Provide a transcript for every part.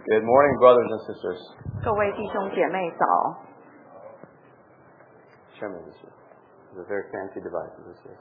Good morning, brothers and sisters. 各位弟兄姐妹早。 Show me this. It's a very fancy device. This is.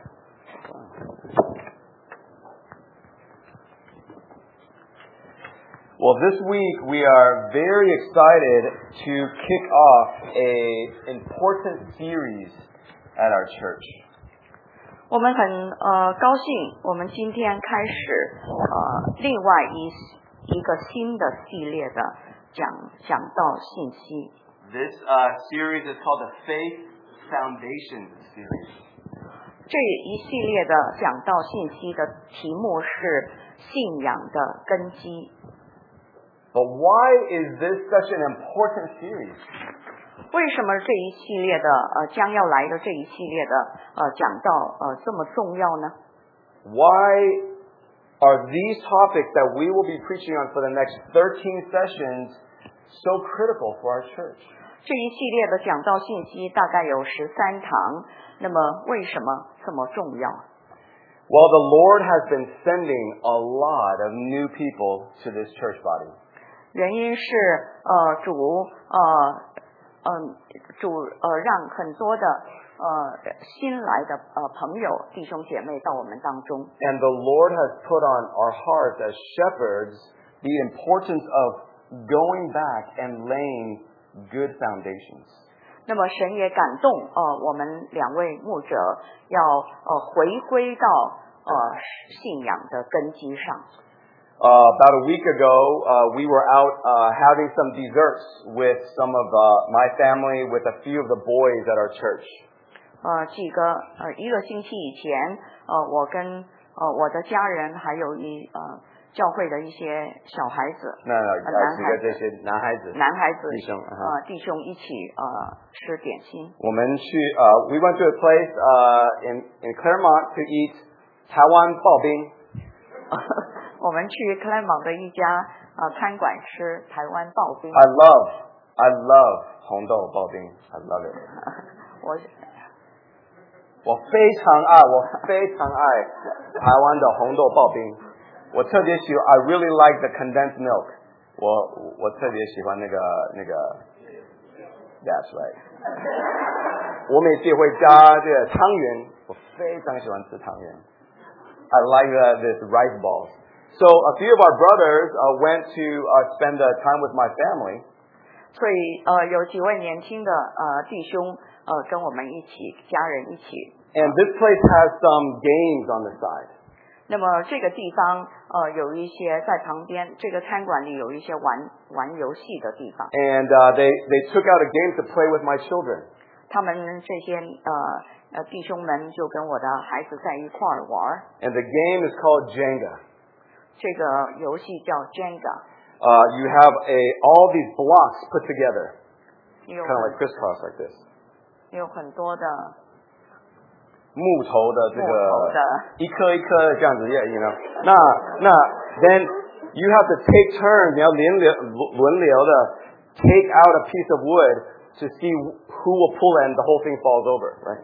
Well, this week we are very excited to kick off an important series at our church. 我们很高兴，我们今天开始另外一个新的系列的讲道信息。 This series is called the Faith Foundation Series. 这一系列的讲道信息的题目是信仰的根基。 But why is this such an important series? 为什么这一系列的将要来的这一系列的讲道这么重要呢？ Why are these topics that we will be preaching on for the next 13 sessions so critical for our church? 这一系列的讲道信息大概有13堂，那么为什么这么重要？ Well, the Lord has been sending a lot of new people to this church body. 原因是主让很多的新来的朋友弟兄姐妹到我们当中。 And the Lord has put on our hearts as shepherds the importance of going back and laying good foundations. 那么神也感动我们两位牧者要回归到信仰的根基上。 About a week ago, we were out having some desserts with some of my family, with a few of the boys at our church. 一个星期以前，我跟我的家人还有教会的一些小孩子，男孩子弟兄一起吃点心。 我们去we went to a place in Claremont to eat Taiwan 刨冰。 我们去 Claremont 的一家餐馆吃台湾刨冰。 I love 红豆刨冰。I love it. 我非常爱台湾的红豆刨冰。我特别喜欢 I really like the condensed milk. 我特别喜欢那个 That's right. 我每次会加这个汤圆，我非常喜欢吃汤圆。I like this rice balls. So a few of our brothers went to spend time with my family. 所以有几位年轻的弟兄跟我们一起，家人一起。 And this place has some games on the side. 那么这个地方有一些在旁边，这个餐馆里有一些玩游戏的地方。 And they took out a game to play with my children. 他们这些弟兄们就跟我的孩子在一块玩。 And the game is called Jenga. 这个游戏叫 Jenga. You have all these blocks put together, kind of like crisscross like this. 有很多的木头的这个一颗一颗的这样子 you know. 那 then you have to take turns. 你要轮流的 take out a piece of wood to see who will pull it and the whole thing falls over, right?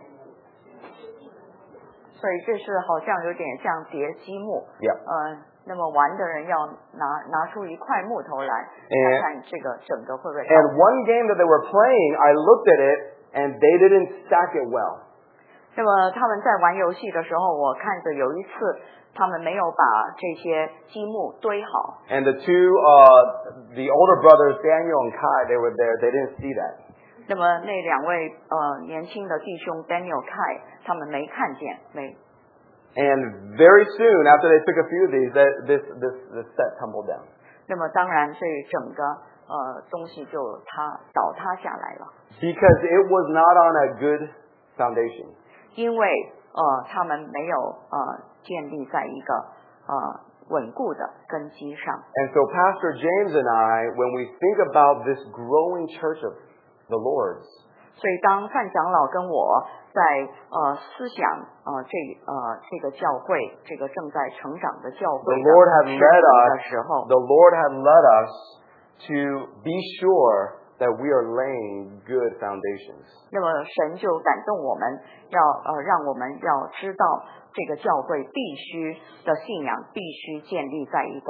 所以这是好像有点像叠积木。 Yeah. 那么玩的人要拿出一块木头来，看看这个整个会不会。 And one game that they were playing, I looked at it and they didn't stack it well. 那么他们在玩游戏的时候，我看着有一次他们没有把这些积木堆好。 And the two, the older brothers Daniel and Kai, they were there. They didn't see that. 那么那两位年轻的弟兄 Daniel Kai 他们没看见没。 And very soon after they took a few of these, this set tumbled down. 那么当然这整个东西就倒塌下来了。 Because it was not on a good foundation. 因为他们没有建立在一个稳固的根基上。 And so Pastor James and I, when we think about this growing church of the Lord's, 所以当范长老跟我在思想这个教会，这个正在成长的教会的时候 the Lord had led us to be sure that we are laying good foundations. 那么神就感动我们，让我们要知道这个教会必须的信仰必须建立在一个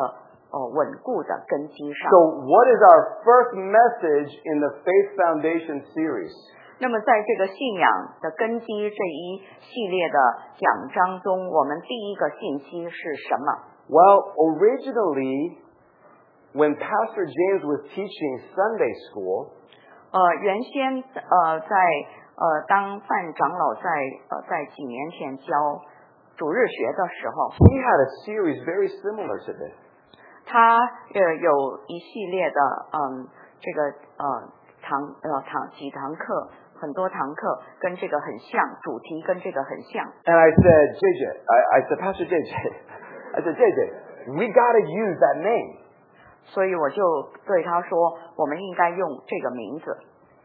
稳固的根基上。 So what is our first message in the Faith Foundation series? 那么在这个信仰的根基这一系列的讲章中，我们第一个信息是什么？ Well, originally, when Pastor James was teaching Sunday school, 原先当范长老在几年前教主日学的时候， he had a series very similar to this. 他有一系列的这个几堂课，很多堂课跟这个很像，主题跟这个很像。 And I said, I said, Pastor JJ, I said, JJ, we got to use that name. 所以我就对他说，我们应该用这个名字。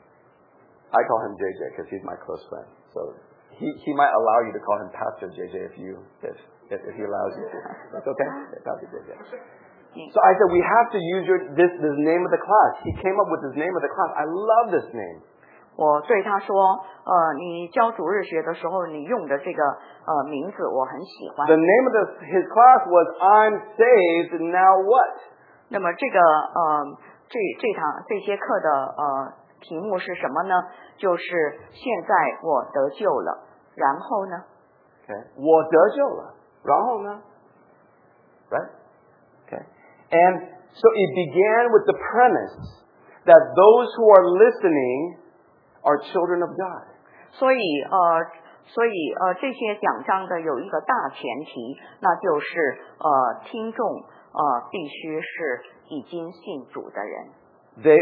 I call him JJ because he's my close friend. So he might allow you to call him Pastor JJ if he allows you to. That's okay? Pastor JJ. So I said, we have to use this name of the class. He came up with this name of the class. I love this name. 我对他说，你教主日学的时候，你用的这个名字我很喜欢。 The name of his class was I'm Saved, Now What? 那么这个这些课的题目是什么呢？就是现在我得救了，然后呢？ Okay. 我得救了，然后呢？ Right? Okay. And so it began with the premise that those who are listening are children of God. 所以这些讲章的有一个大前提，那就是听众必须是已经信主的人。 They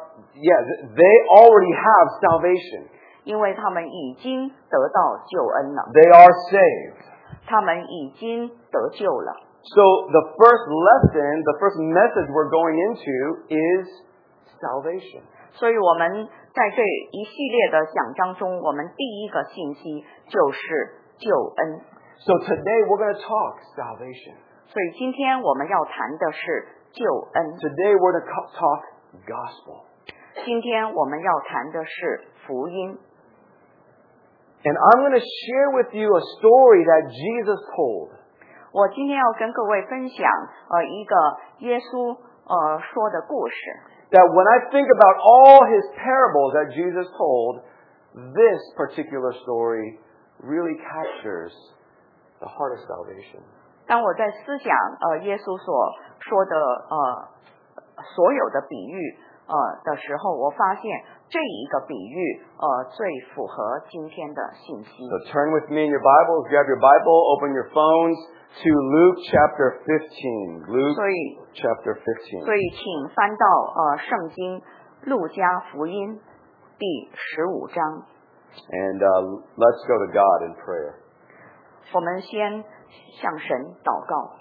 already have salvation. 因为他们已经得到救恩了。 They are saved. 他们已经得救了。 So the first lesson, the first message we're going into is salvation. 所以我们在这一系列的讲章中，我们第一个信息就是救恩。 So today we're going to talk salvation. 所以今天我们要谈的是救恩。 Today we're going to talk gospel. 今天我们要谈的是福音。 And I'm going to share with you a story that Jesus told. 我今天要跟各位分享一个耶稣说的故事。 That when I think about all his parables that Jesus told, this particular story really captures the heart of salvation. 当我在思想耶稣所说的所有的比喻的时候，我发现这一个比喻最符合今天的信息。 So turn with me in your Bibles, grab your Bible, open your phones to Luke chapter 15. Luke chapter 15. 所以请翻到圣经路加福音第15章。 And let's go to God in prayer. 我们先向神祷告。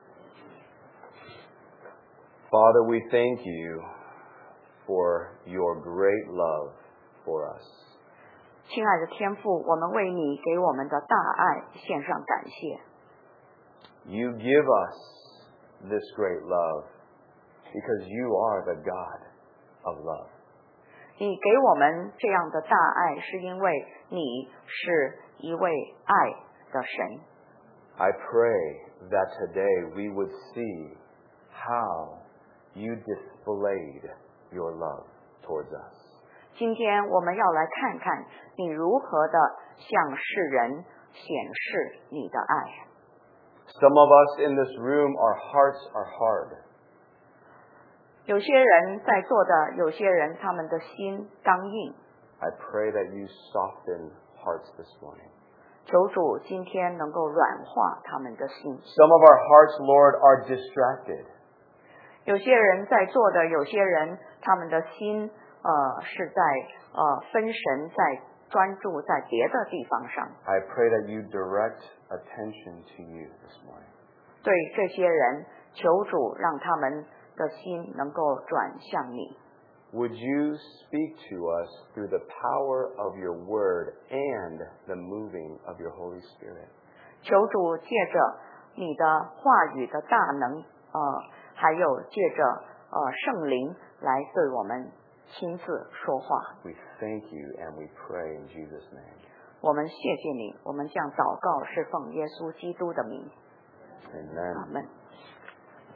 Father, we thank you for your great love for us. 亲爱的天父，我们为你给我们的大爱献上感谢。 You give us this great love because you are the God of love. 你给我们这样的大爱，是因为你是一位爱的神。 I pray that today we would see how you displayed your love towards us. 今天我们要来看看你如何的向世人显示你的爱。 Some of us in this room, our hearts are hard. 有些人在座的，有些人他们的心刚硬。 I pray that you soften hearts this morning. 求主今天能够软化他们的心。 Some of our hearts, Lord, are distracted. 有些人在座的，有些人他们的心是在分神，在专注在别的地方上。 I pray that you direct attention to you this morning. 对这些人，求主让他们的心能够转向你。 Would you speak to us through the power of your word and the moving of your Holy Spirit? 求主借着你的话语的大能，还有借着圣灵来对我们亲自说话。 We thank you and we pray in Jesus' name. 我们谢谢你，我们将祷告是奉耶稣基督的名。 Amen. 阿门。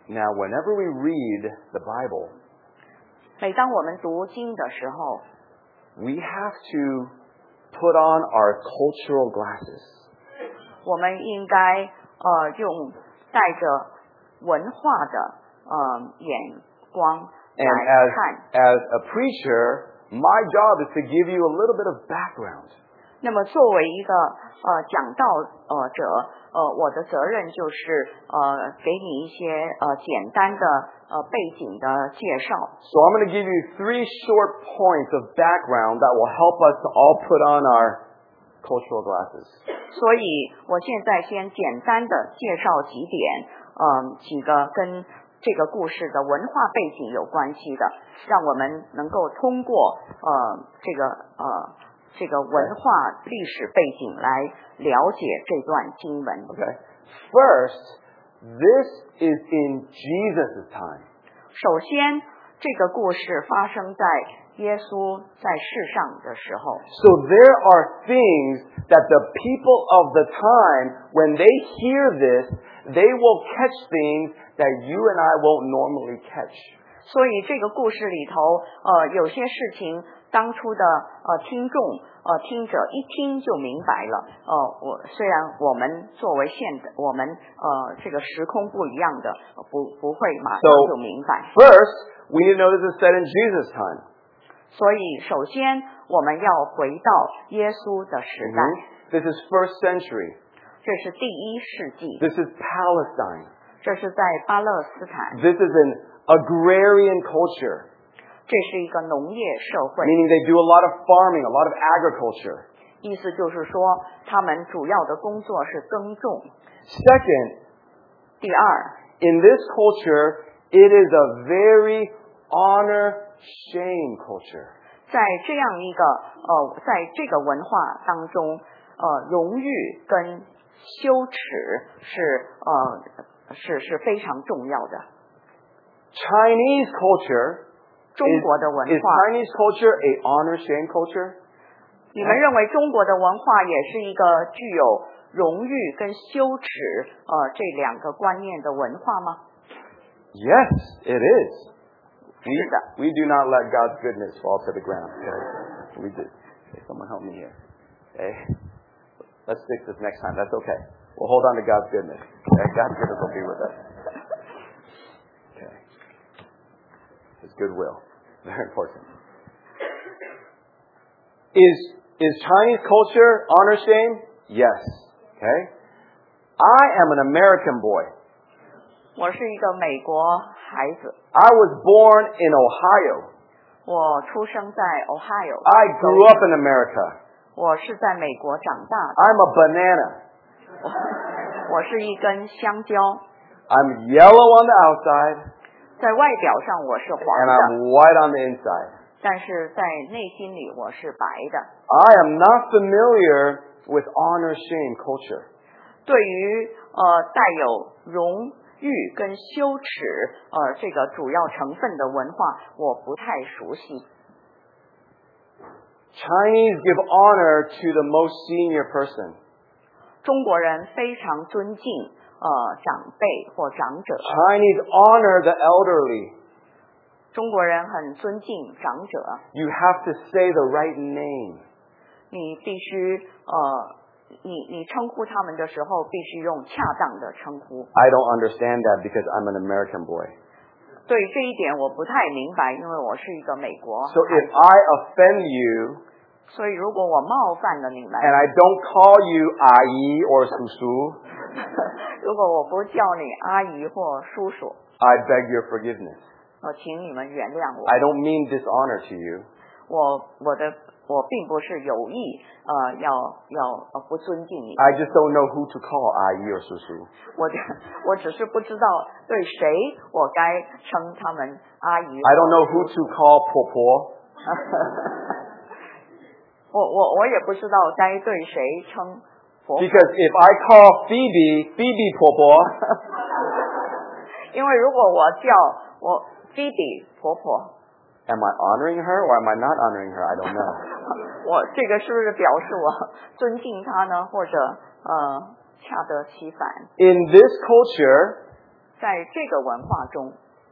Now, whenever we read the Bible, 每当我们读经的时候 we have to put on our cultural glasses. 我们应该用带着文化的眼光来 And 看。 as a preacher, my job is to give you a little bit of background. 那么作为一个讲道者，我的责任就是给你一些简单的背景的介绍。 So I'm going to give you 3 short points of background that will help us to all put on our cultural glasses. 所以我现在先简单的介绍几点，几个跟这个故事的文化背景有关系的，让我们能够通过这个文化历史背景来了解这段经文。 Okay. First, this is in Jesus' time. 首先，这个故事发生在耶稣在世上的时候。 So there are things that the people of the time, when they hear this, they will catch things that you and I won't normally catch. 所以这个故事里头，有些事情当初的听众听者一听就明白了。虽然我们作为我们这个时空不一样的，不会马上就明白。 First, we need to know this is set in Jesus' time. 所以首先我们要回到耶稣的时代。 This is first century. 这是第1世纪。 This is Palestine. 这是在巴勒斯坦。 This is an agrarian culture. 这是一个农业社会。 Meaning they do a lot of farming, a lot of agriculture. 意思就是说，他们主要的工作是耕种。 Second, 第二 in this culture, it is a very honor-shame culture. 在这样一个在这个文化当中，荣誉跟羞耻是非常重要的。 Chinese culture 中国的文 is 化 Chinese culture a honor-shame culture? 你们认为中国的文化也是一个具有荣誉跟羞耻这两个观念的文化吗？ Yes, it is. 是的。 We do not let God's goodness fall to the ground. Okay? We do. Okay, someone help me here. Okay? Let's fix this next time. That's okay. We'll hold on to God's goodness. Okay? God's goodness will be with us. Okay. His goodwill. Very important. Is Chinese culture honor shame? Yes. Okay? I am an American boy. 我是一个美国孩子。 I was born in Ohio. 我出生在 Ohio。 I grew up in America. 我是在美国长大的。 I'm a banana. 我是一根香蕉。 I'm yellow on the outside. 在外表上我是黄 And 的， I'm white on the inside. 但是在内心里我是白的。 I am not familiar with honor-shame culture. 对于带有荣誉跟羞耻这个主要成分的文化，我不太熟悉。 Chinese give honor to the most senior person. 中国人非常尊敬长辈或长者。 Chinese honor the elderly. 中国人很尊敬长者。 You have to say the right name. 你必须你称呼他们的时候必须用恰当的称呼。 I don't understand that because I'm an American boy. 对这一点我不太明白，因为我是一个美国。 So if I offend you, 所以如果我冒犯了你们， and I don't call you 阿姨 or 叔叔, 如果我不叫你阿姨或叔叔， I beg your forgiveness. 请你们原谅我。 I don't mean dishonor to you. 我并不是有意要不尊敬你。 I just don't know who to call 阿姨 or 叔叔. 我只是不知道对谁我该称他们阿姨。 I don't know who to call 婆婆. 我也不知道该对谁称婆婆。 Because if I call Phoebe 婆婆, 因为如果我叫我 Phoebe 婆婆。 am I honoring her or am I not honoring her? I don't know. 我这个是不是表示我尊敬她呢，或者恰得其反？ In this culture, 在这个文化中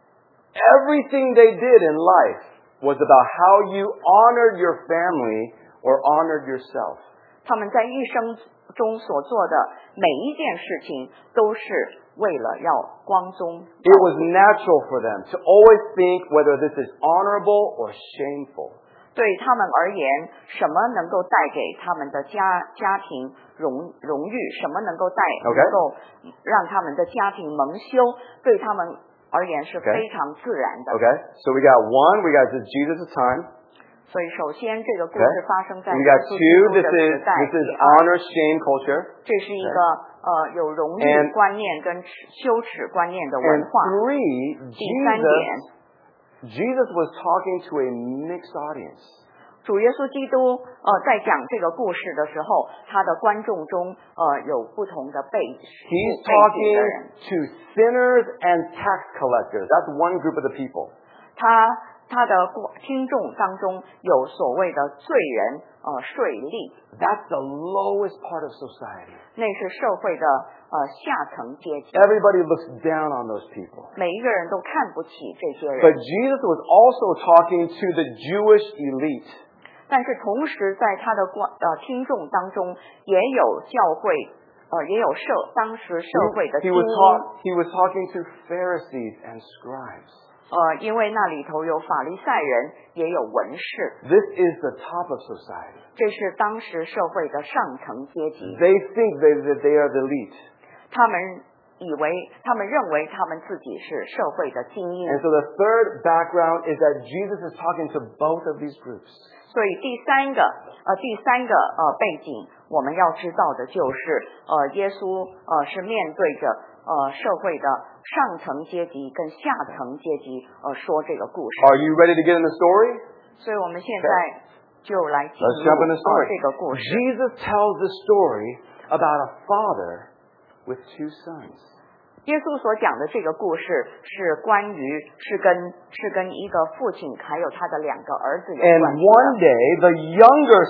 everything they did in life was about how you honored your family or honored yourself. 他们在一生中所做的每一件事情都是为了要光宗。 It was natural for them to always think whether this is honorable or shameful. 对他们而言，什么能够带给他们的家庭荣誉，什么能够能够让他们的家庭蒙羞，对他们而言是非常自然的。 Okay, so we got Jesus' time. 所以首先这个故事发生在 We got two, this is honor shame culture. 这是一个有荣誉观念跟羞耻观念的文化。第三点。 Jesus was talking to a mixed audience. 主耶稣基督在讲这个故事的时候，他的观众中有不同的背景。 He's talking to sinners and tax collectors. That's one group of the people. 他的听众当中有所谓的罪人税吏。 That's the lowest part of society. 那是社会的下层阶级。 Everybody looks down on those people. 每一个人都看不起这些人。 But Jesus was also talking to the Jewish elite. 但是同时在他的听众当中也有教会也有当时社会的精英。 He was talking to Pharisees and scribes. 因为那里头有法利赛人，也有文士。 This is the top of society. 这是当时社会的上层阶级。 They think that they are the elite. 他们认为他们自己是社会的精英。 And so the third background is that Jesus is talking to both of these groups. 所以第三个背景我们要知道的就是耶稣是面对着社会的上层阶级跟下层阶级说这个故事。 Are you ready to get in the story? 所以我们现在就来进入这个故事。 Jesus tells the story about a father with two sons. 耶稣所讲的这个故事是关于是跟一个父亲还有他的两个儿子有关系的。 And one day the younger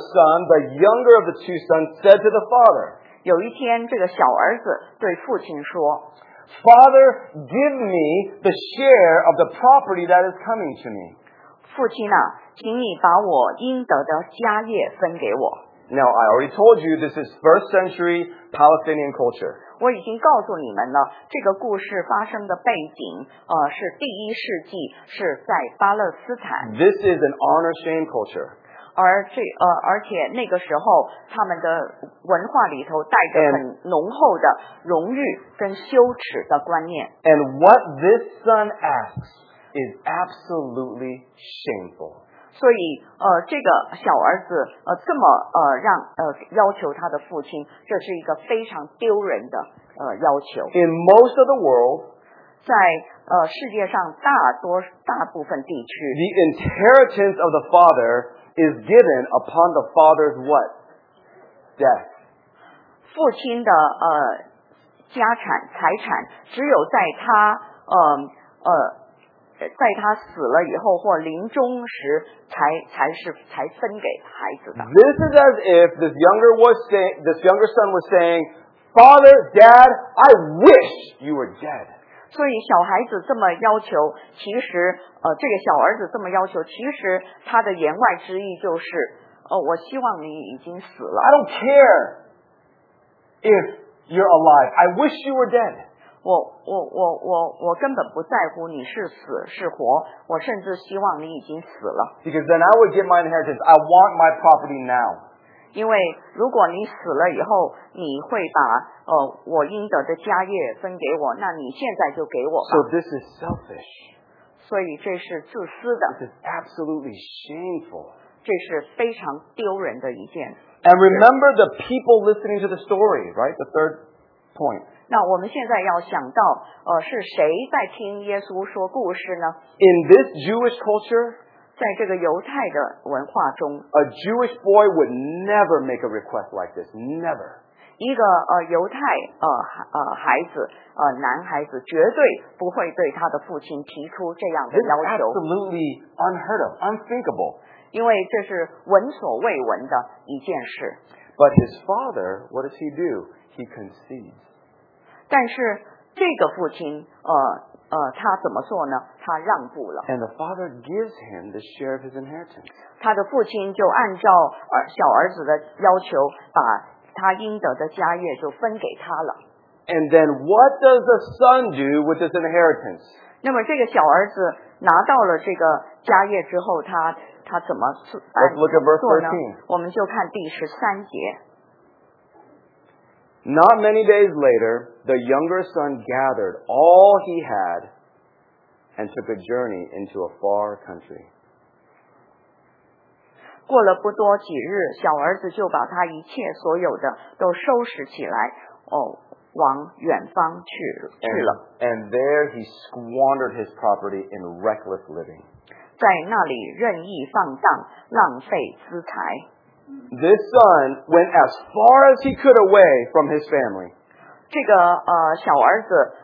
of the two sons said to the father. 有一天这个小儿子对父亲说 Father, give me the share of the property that is coming to me. 父亲啊，请你把我应得的家业分给我。 Now, I already told you this is first century Palestinian culture. 我已经告诉你们了，这个故事发生的背景是第1世纪，是在巴勒斯坦。 This is an honor shame culture. 而且那个时候他们的文化里头带着很浓厚的荣誉跟羞耻的观念。 And what this son asks is absolutely shameful. 所以这个小儿子这么要求他的父亲，这是一个非常丢人的要求。 In most of the world, 在世界上大部分地区 the inheritance of the father is given upon the father's what? Death. 父亲的财产只有在他死了以后或临终时才分给孩子的。 This is as if this younger son was saying, Father, Dad, I wish you were dead. 所以小孩子这么要求，其实这个小儿子这么要求，其实他的言外之意就是我希望你已经死了。 I don't care if you're alive. I wish you were dead. 我根本不在乎你是死是活，我甚至希望你已经死了。 Because then I would get my inheritance. I want my property now. 因为如果你死了以后，你会把我应得的家业分给我，那你现在就给我吧。 So this is selfish. 所以这是自私的。 This is absolutely shameful. 这是非常丢人的一件。 And remember the people listening to the story, right? The third point. 那我们现在要想到是谁在听耶稣说故事呢？ In this Jewish culture, 在这个犹太的文化中 a Jewish boy would never make a request like this. Never. 一个犹太孩子男孩子绝对不会对他的父亲提出这样的 This is 要求， absolutely unheard of, unthinkable. 因为这是闻所未闻的一件事。 But his father, what does he do? He concedes. 但是这个父亲他怎么做呢？他让步了。 And the father gives him the share of his inheritance. 他的父亲就按照小儿子的要求，把他应得的家业就分给他了。 And then what does the son do with this inheritance? 那么这个小儿子拿到了这个家业之后，他怎么做呢？我们就看第13节。 Not many days later, the younger son gathered all he had and took a journey into a far country. 过了不多几日，小儿子就把他一切所有的都收拾起来，往远方去了。 And there he squandered his property in reckless living. 在那里任意放荡，浪费资财。 This son went as far as he could away from his family. 这个小儿子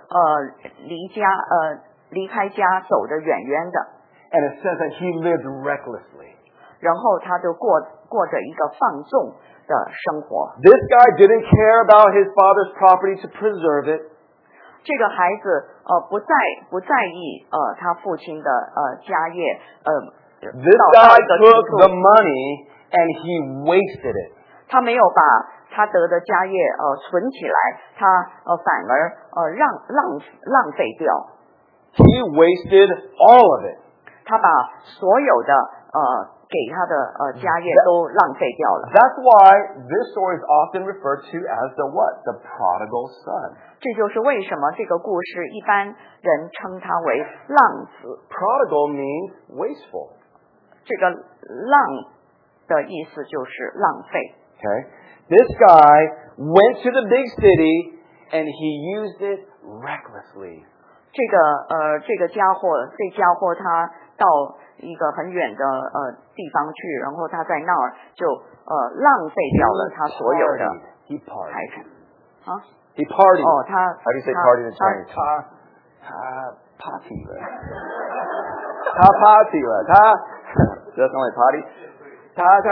离开家走得远远的。 And it says that he lived recklessly. 然后他就过着一个放纵的生活。 This guy didn't care about his father's property to preserve it. 这个孩子不在意他父亲的家业 This guy took the money and he wasted it. 他没有把他得的家业存起来，他反而浪费掉。 He wasted all of it. 他把所有的给他的家业都浪费掉了。 That's why this story is often referred to as the what? The prodigal son. 这就是为什么这个故事一般人称它为浪子。 Prodigal means wasteful. 这个浪的意思就是浪费。 Okay. This guy went to the big city and he used it recklessly. 这个家伙他到一个很远的地方去，然后他在那儿就浪费掉了他所有的财产。啊 He partied. 他 How do you say party in Chinese? 他 party 了。他 party 了。他 Does sound like party? 他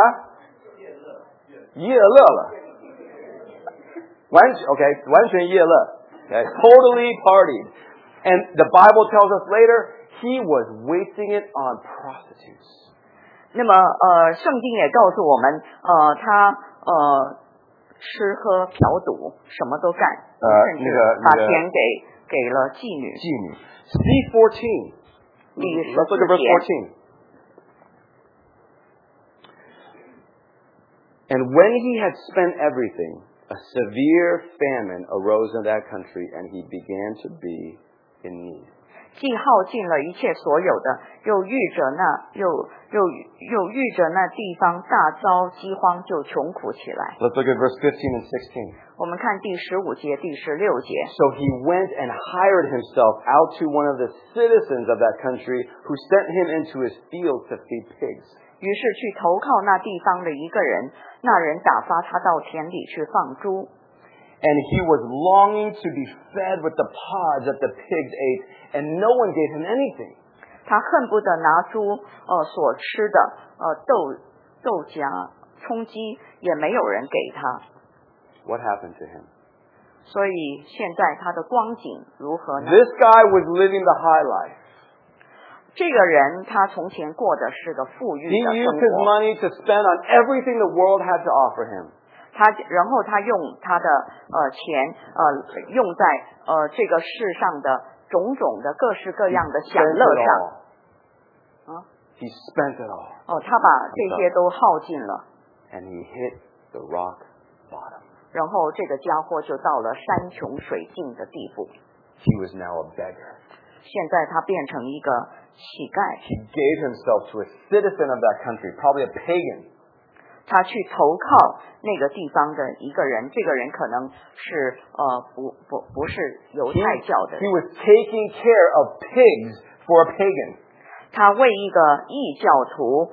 夜乐了。完全夜乐。Okay, totally partied. And the Bible tells us later he was wasting it on prostitutes. 那么圣经也告诉我们他吃喝嫖赌什么都干，甚至把钱给了妓女。 See 14. Let's look at verse 14. And when he had spent everything, a severe famine arose in that country, and he began to be in need. 既耗尽了一切所有的，又遇着那地方大遭饥荒，就穷苦起来。 Let's look at verse 15 and 16. 我们看第15节、第16节。 So he went and hired himself out to one of the citizens of that country, who sent him into his fields to feed pigs. 于是去投靠那地方的一个人，那人打发他到田里去放猪。 And he was longing to be fed with the pods that the pigs ate, and no one gave him anything. 他恨不得拿猪所吃的豆荚、充饥，也没有人给他。 What happened to him? 所以现在他的光景如何呢？ This guy was living the high life. 这个人他从前过的是个富裕的 He 生 used his 活。 money to spend on everything the world had to offer him. 然后他用他的钱用在这个世上的种种的各式各样的享乐上。 He spent it all. 他把这些都耗尽了。 And he hit the rock bottom. 然后这个家伙就到了山穷水尽的地步。 He was now a beggar. 现在他变成一个乞丐。 He gave himself to a citizen of that country, probably a pagan. 他去投靠那个地方的一个人，这个人可能是不是犹太教的人。 He was taking care of pigs for a pagan. 他为一个异教徒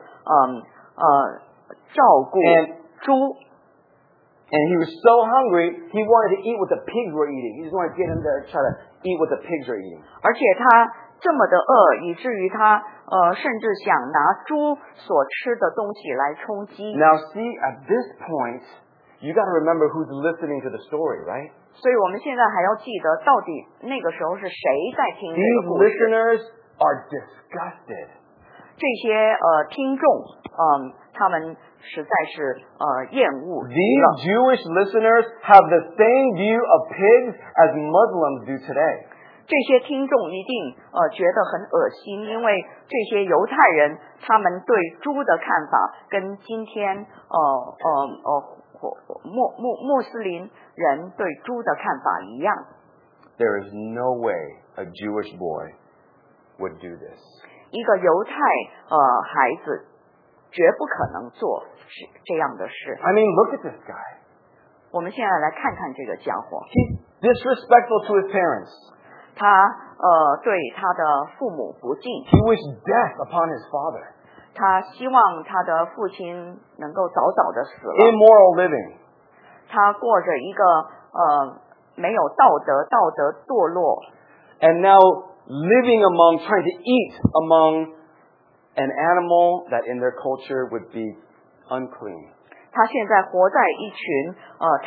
照顾猪。 And he was so hungry, he wanted to eat what the pigs were eating. He just wanted to get him there to try to eat what the pigs are eating. 而且他这么的饿，以至于他甚至想拿猪所吃的东西来充饥。 Now see, at this point, you got to remember who's listening to the story, right? 所以我们现在还要记得，到底那个时候是谁在听这个 These 故事。 listeners are disgusted. 这些听众，他们实在是厌恶。 These Jewish listeners have the same view of pigs as Muslims do today. 这些听众一定觉得很恶心，因为这些犹太人他们对猪的看法跟今天穆斯林人对猪的看法一样。 There is no way a Jewish boy would do this. 一个犹太孩子绝不可能做这样的事。 I mean, look at this guy. 我们现在来看看这个家伙。 He's disrespectful to his parents. 他对他的父母不敬。 He wished death upon his father. 他希望他的父亲能够早早的死了。 Immoral living. 他过着一个没有道德堕落。 And now living among, trying to eat among an animal that in their culture would be unclean. 他现在活在一群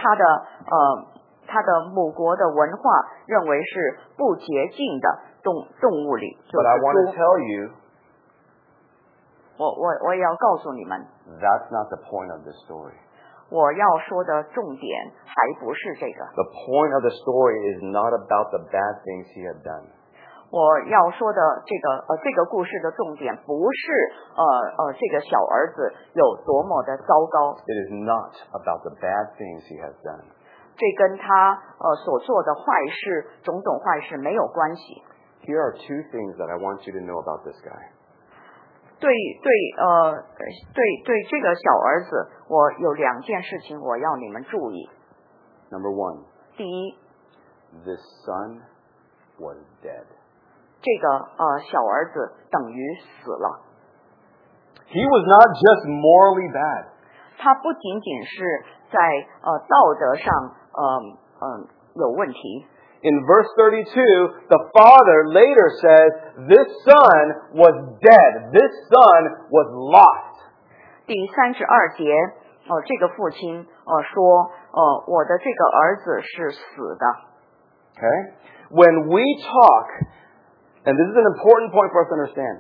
他的母国的文化认为是不洁净的动物里，就 But I 是 want to 猪。 tell you, 我也要告诉你们， that's not the point of the story. 我要说的重点还不是这个。 The point of the story is not about the bad things he had done. 我要说的这个故事的重点不是这个小儿子有多么的糟糕。 It is not about the bad things he has done. 这跟他所做的坏事种种坏事没有关系。 Here are two things that I want you to know about this guy. 对这个小儿子，我有2件事情我要你们注意。 Number one, 第一， this son was dead. 这个小儿子等于死了。 He was not just morally bad. 他不仅仅是在道德上有问题。 In verse 32, the father later says, this son was dead. This son was lost. 第32节，这个父亲说，我的这个儿子是死的。 Okay? When we talk, and this is an important point for us to understand.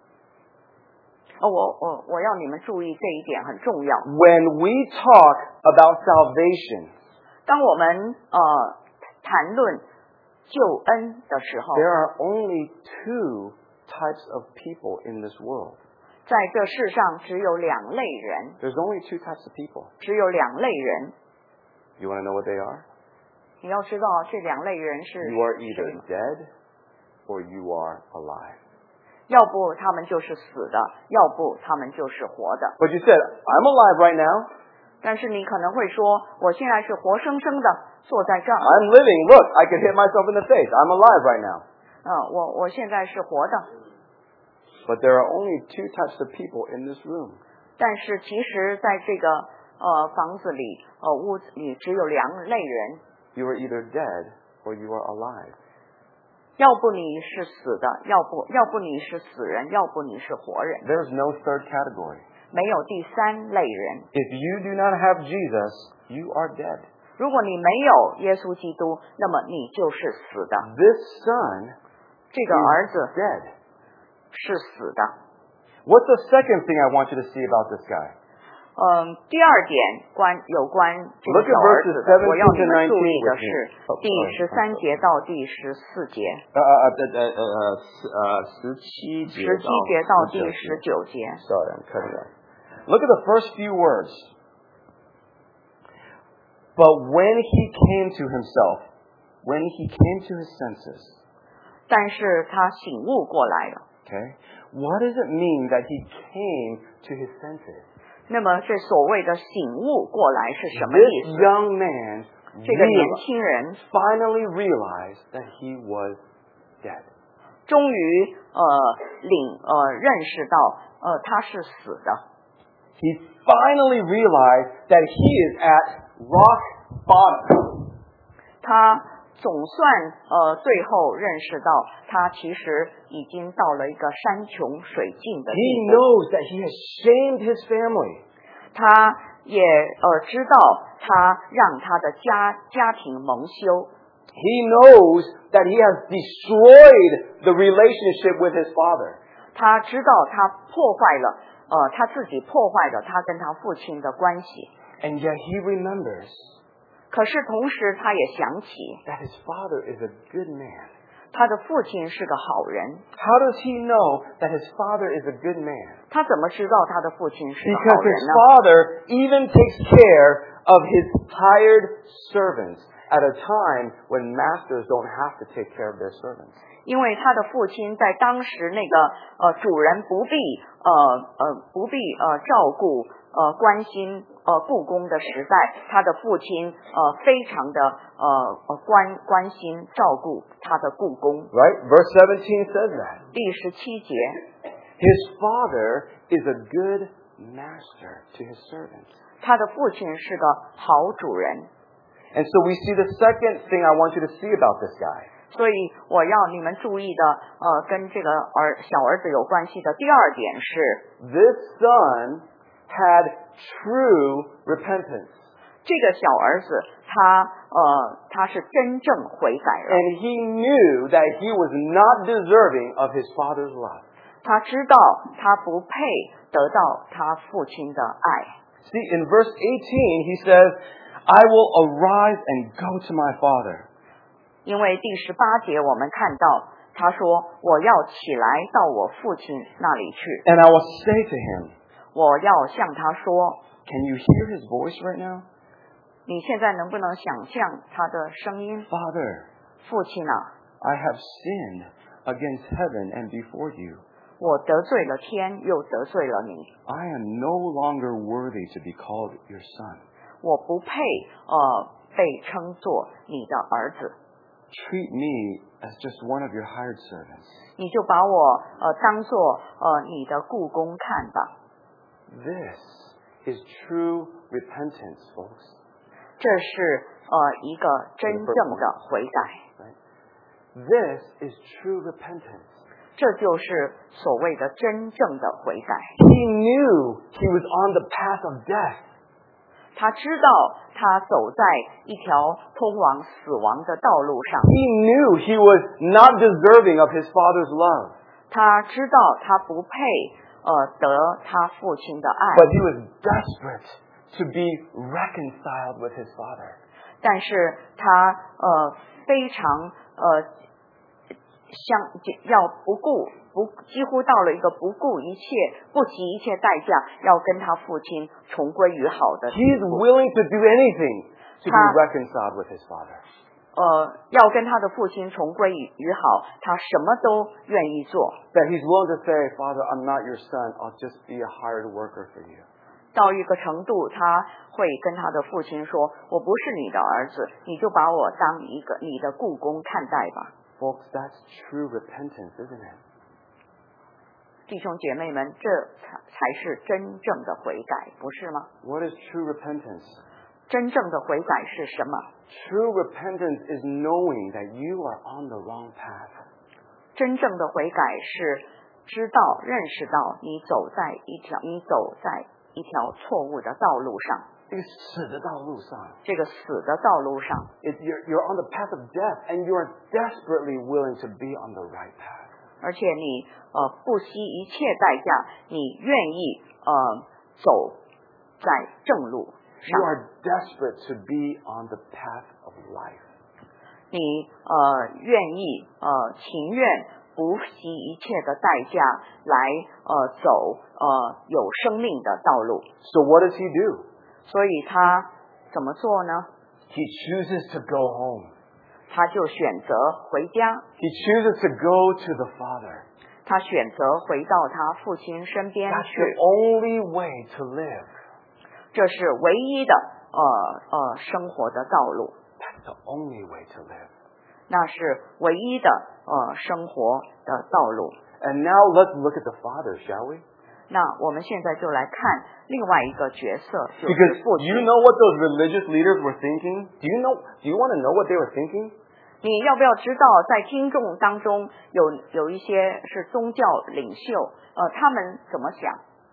我要你们注意这一点很重要。 When we talk about salvation, 当我们谈论救恩的时候， there are only two types of people in this world. 在这世上只有2类人， There's only two types of people. 只有2类人。 You want to know what they are? 你要知道这2类人是 You are 谁 either 吗？ dead or you are alive. 要不他们就是死的，要不他们就是活的。 But you said, I'm alive right now. 但是你可能会说，我现在是活生生的坐在这儿。 I'm living. Look, I can hit myself in the face. I'm alive right now. 我现在是活的。 But there are only two types of people in this room. 但是其实在这个房子里屋子里只有2类人， You are either dead or you are alive. 要不你是死的，要不你是死人，要不你是活人， There's no third category. 没有第3类人。 If you do not have Jesus, you are dead. 如果你没有耶稣基督，那么你就是死的。 This son 这个儿子 is dead. 是死的。 What's the second thing I want you to see about this guy? 第2点有关这个小儿子的，我要你们注意的是第13节到第14节 17节到第19节。 Sorry, I'm cutting that. Look at the first few words. But when he came to himself, when he came to his senses. 但是他醒悟过来了。 Okay? What does it mean that he came to his senses? 那么这所谓的醒悟过来是什么意 This 思？ young man 这个年轻人 finally realized that he was dead. 终于认识到他是死的。 He finally realized that he is at rock bottom. 他总算最后认识到他其实已经到了一个山穷水尽的 He 地步。 knows that he has shamed his family. 他也知道他让他的家庭蒙羞。 He knows that he has destroyed the relationship with his father. 他知道他破坏了他自己破坏了他跟他父亲的关系。 And yet he remembers. 可是同时他也想起 that his father is a good man. 他的父亲是个好人。 How does he know that his father is a good man? 他怎么知道他的父亲是个好 Because 人 his 呢？ father even takes care of his hired servants at a time when masters don't have to take care of their servants. 因为他的父亲在当时那个主人不必照顾关心雇工的时代，他的父亲非常的关心照顾他的雇工。 Right? Verse 17 says that. 第17节， His father is a good master to his servants. 他的父亲是个好主人。 And so we see the second thing I want you to see about this guy. 所以我要你们注意的跟这个小儿子有关系的第二点是 This son had true repentance. 这个小儿子他是真正悔改了。 And he knew that he was not deserving of his father's love. 他知道他不配得到他父亲的爱。 See, in verse 18, he says, I will arise and go to my father. 因为第18节我们看到他说我要起来到我父亲那里去， And I will say to him, 我要向他说。 Can you hear his voice right now? 你现在能不能想象他的声音？ Father, 父亲啊， I have sinned against heaven and before you. 我得罪了天，又得罪了你， I am no longer worthy to be called your son. 我不配被称作你的儿子。 Treat me as just one of your hired servants. 你就把我当作你的雇工看吧。 This is true repentance, folks. 这是一个真正的悔改， This is true repentance. 这就是所谓的真正的悔改。 He knew he was on the path of death. 他知道他走在一条通往死亡的道路上， He knew he was not deserving of his father's love. 他知道他不配得他父亲的爱， But he was desperate to be reconciled with his father. 但是他非常要几乎到了一个不顾一切、不惜一切代价，要跟他父亲重归于好的地 He's 步。 willing to do anything to be reconciled with his father. 要跟他的父亲重归于好，他什么都愿意做。 That he's willing to say, Father, I'm not your son. I'll just be a hired worker for you. 到一个程度，他会跟他的父亲说：“我不是你的儿子，你就把我当一个你的雇工看待吧。” Folks, that's true repentance, isn't it? 弟兄姐妹们，这才是真正的悔改，不是吗？ What is true repentance? 真正的悔改是什么？ True repentance is knowing that you are on the wrong path. 真正的悔改是认识到你走在一条错误的道路上。这个死的道路上 You're on the path of death, and you are desperately willing to be on the right path. 而且你不惜一切代价，你愿意走在正路上。 You are desperate to be on the path of life. 你愿意情愿不惜一切的代价来走有生命的道路。 So what does he do? 所以他怎么做呢？ He chooses to go home. 他就选择回家， He chooses to go to the Father. 他选择回到他父亲身边 That's 去。 the only way to live. 这是唯一的生活的道路， That's the only way to live. 那是唯一的生活的道路。 And now let's look at the Father, shall we? 那我们现在就来看另外一个角色，就 Because 是父 you 亲。 know what those religious leaders were thinking? Do you want to know what they were thinking? 你要不要知道，在听众当中有一些是宗教领袖，他们怎么想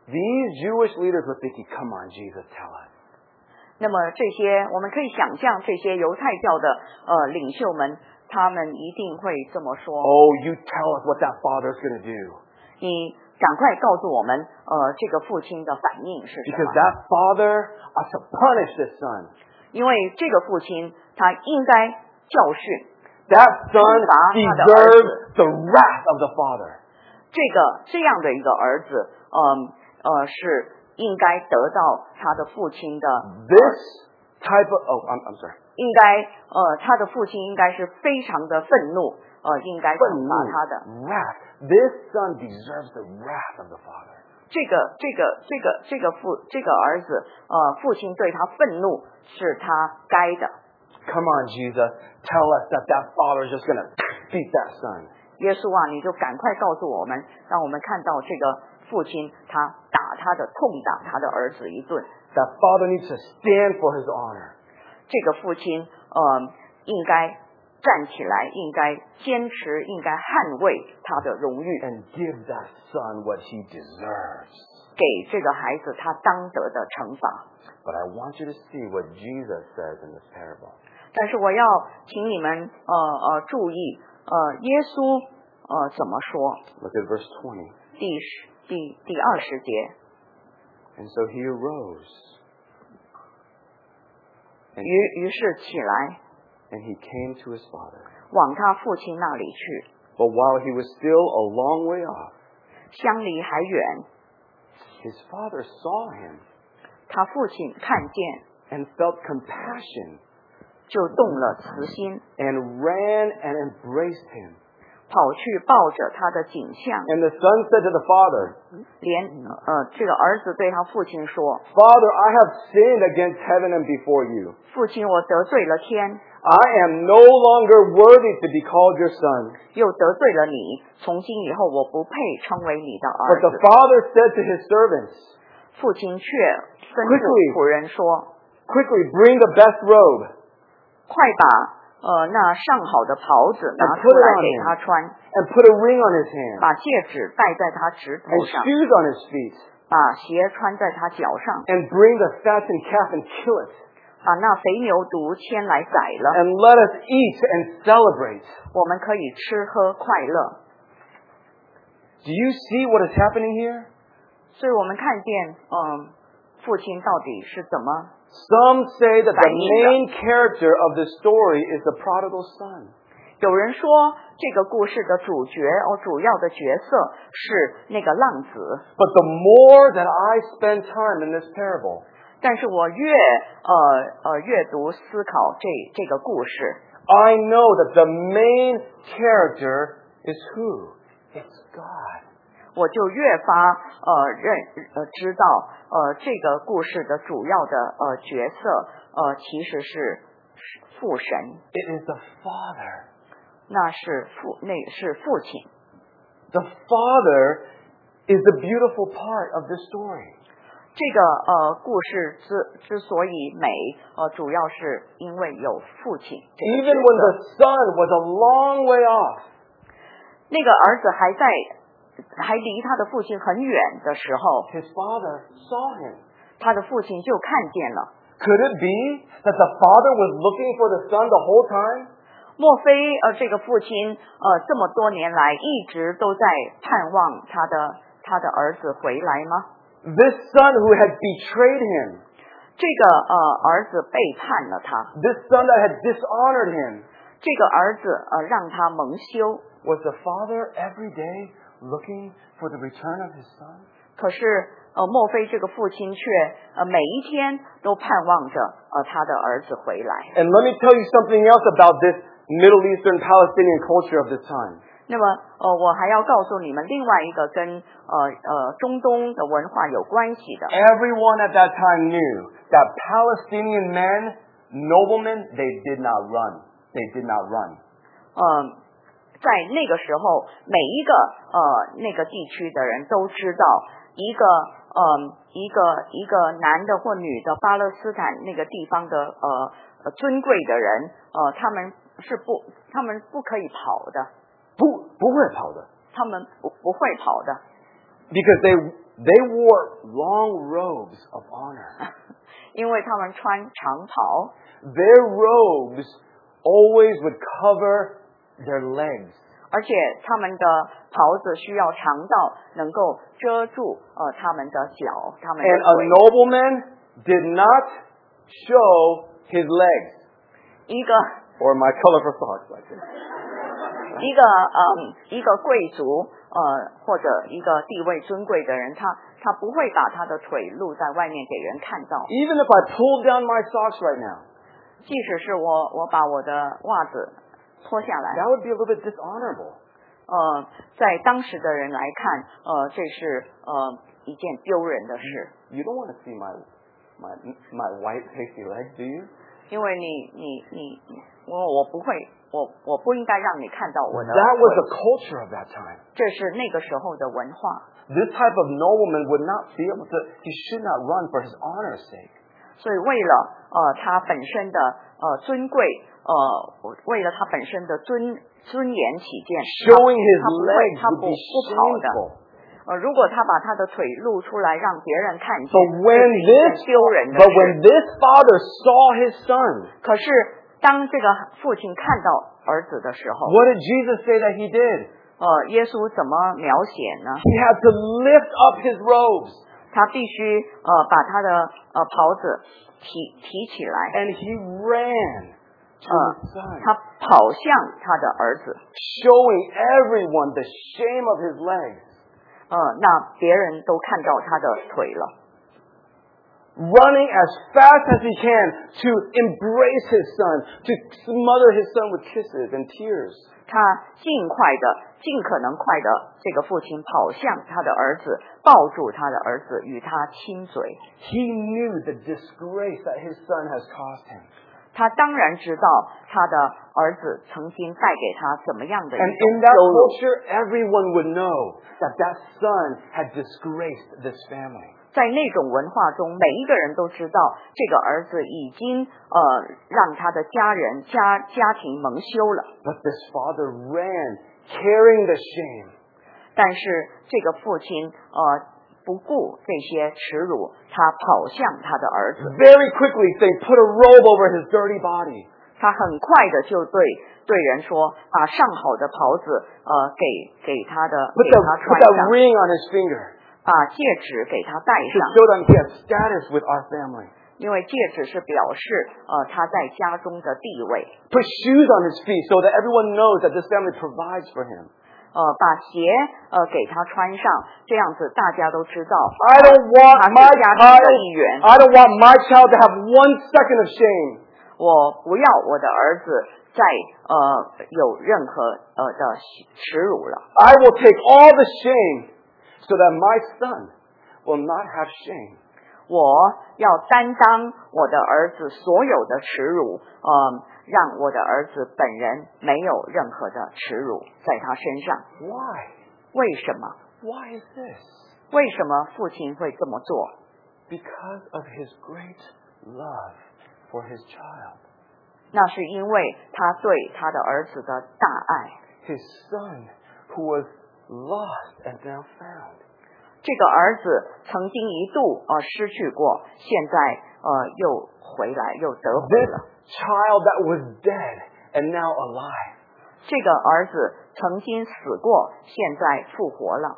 these Jewish leaders were thinking, come on, Jesus, tell us. 那么这些我们可以想象，这些犹太教的领袖们，他们一定会这么说。 Oh, you tell us what that father's going to do. 你赶快告诉我们，这个父亲的反应是什么 Because that father ought to punish this son. 因为这个父亲他应该教训。 That son deserves the wrath of the father. 这样的一个儿子，是应该得到他的父亲的。 This type of I'm sorry. 应该他的父亲应该是非常的愤怒，应该惩罚他的。 Wrath. This son deserves the wrath of the father. 这个儿子，父亲对他愤怒是他该的。 Come on, Jesus, tell us that father is just going to beat that son. 耶稣啊，你就赶快告诉我们，让我们看到这个父亲他痛打他的儿子一顿。 That father needs to stand for his honor. 这个父亲应该站起来，应该坚持，应该捍卫他的荣誉。 And give that son what he deserves. 给这个孩子他当得的惩罚。 But I want you to see what Jesus says in this parable. 但是我要请你们注意耶稣怎么说。 Look at verse 20. 第20节。 And so he arose. 于是起来 And he came to his father. 往他父亲那里去。 But while he was still a long way off, 相离还远， his father saw him 他父亲看见 and felt compassion 就动了慈心， and ran and embraced him. 跑去抱着他的颈项。 And the son said to the father, 这个儿子对他父亲说 Father, I have sinned against heaven and before you. 父亲，我得罪了天， I am no longer worthy to be called your son. 又得罪了你，从今以后我不配称为你的 But 儿 the 子。 father said to his servants, 父亲却吩咐仆人说 Quickly bring the best robe 快把那上好的袍子拿 and 出 put it 来 on 给 him 他穿， and put a ring on his hand 把戒指戴在他指头 and 上， shoes on his feet 把鞋穿在他脚上， and bring the fattened calf and kill it 把那肥牛犊牵来宰了， and let us eat and celebrate. 我们可以吃喝快乐。 Do you see what is happening here? 所以我们看见父亲到底是怎么。 Some say that the main character of this story is the prodigal son. 有人说这个故事的主要的角色是那个浪子。 But the more that I spend time in this parable, 但是我阅读思考这个故事， I know that the main character is who? It's God. 我就越发知道这个故事的主要的角色其实是父神。 It is the Father. 那是父亲。 The Father is the beautiful part of this story. 这个故事之所以美，主要是因为有父亲。 Even when the son was a long way off, 那个儿子还离他的父亲很远的时候， his father saw him. 他的父亲就看见了。 Could it be that the father was looking for the son the whole time? 莫非这个父亲这么多年来一直都在盼望他的儿子回来吗？ This son who had betrayed him, 这个儿子背叛了他， this son that had dishonored him, 这个儿子让他蒙羞。 was the father every day looking for the return of his son? 可是莫非这个父亲却每一天都盼望着他的儿子回来？ And let me tell you something else about this Middle Eastern Palestinian culture of this time. 那么我还要告诉你们另外一个跟中东的文化有关系的。 Everyone at that time knew that Palestinian men, noblemen, they did not run. They did not run. 在那个时候，每一个那个地区的人都知道，一个男的或女的巴勒斯坦那个地方的尊贵的人，他们不可以跑的。 不会跑的。 他们不会跑的。 Because they wore long robes of honor. 因为他们穿长袍。 Their robes always would cover their legs. 而且他们的袍子需要长到能够遮住他们的脚，他们的腿。 And a nobleman did not show his legs. 一个 or my colorful socks like this. 一个贵族或者一个地位尊贵的人，他不会把他的腿露在外面给人看到。 Even if I pull down my socks right now. 即使是我把我的袜子脱下来。 That would be a little bit dishonorable. 在当时的人来看，这是一件丢人的事。 You don't want to see my white pasty legs, do you? 因为我不会，我不应该让你看到我的。 That was the culture of that time. 这是那个时候的文化。 This type of nobleman would not be able to. He should not run for his honor's sake. 所以为了他本身的尊贵，为了他本身的尊严起见， Showing his legs would be shameful. 如果他把他的腿露出来让别人看见， But 丢人的事。 when this father saw his son, 可是当这个父亲看到儿子的时候 what did Jesus say that he did? 耶稣怎么描写呢？ He had to lift up his robes. 他必须把他的袍子提起来 And he ran to his son. 他跑向他的儿子 Showing everyone the shame of his legs. 那别人都看到他的腿了 Running as fast as he can to embrace his son, to smother his son with kisses and tears. 他尽可能快的这个父亲跑向他的儿子，抱住他的儿子，与他亲嘴。 He knew the disgrace that his son has caused him. 他当然知道他的儿子曾经带给他怎么样的一 And 种 in that 羞辱。 culture, everyone would know that son had disgraced this family. 在那种文化中，每一个人都知道这个儿子已经让他的家庭蒙羞了。 But this father ran, carrying the shame. 但是这个父亲不顾这些耻辱，他跑向他的儿子。 Very quickly saying, put a robe over his dirty body. 他很快的就对人说，把上好的袍子给他穿 Put that 上， ring on his finger. 把戒指给他戴 To 上， show them he has status with our family. 因为戒指是表示他在家中的地位。 Put shoes on his feet so that everyone knows that this family provides for him. 把鞋给他穿上，这样子大家都知道 I don't want 他 my 是家中的一员。 I don't want my child to have 1 second of shame. 我不要我的儿子再有任何的耻辱了。 I will take all the shame so that my son will not have shame. 我要担当我的儿子所有的耻辱，让我的儿子本人没有任何的耻辱在他身上。 Why? 为什么？ Why is this? 为什么父亲会这么做？ Because of his great love for his child. 那是因为他对他的儿子的大爱。 His son who was lost and now found. 这个儿子曾经一度失去过，现在又回来，又得回 This 了。 child that was dead and now alive. 这个儿子曾经死过，现在复活了。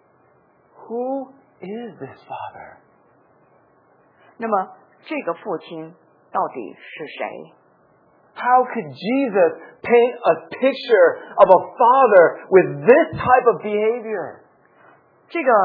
Who is this father? 那么这个父亲到底是谁？ How could Jesus paint a picture of a father with this type of behavior? 这个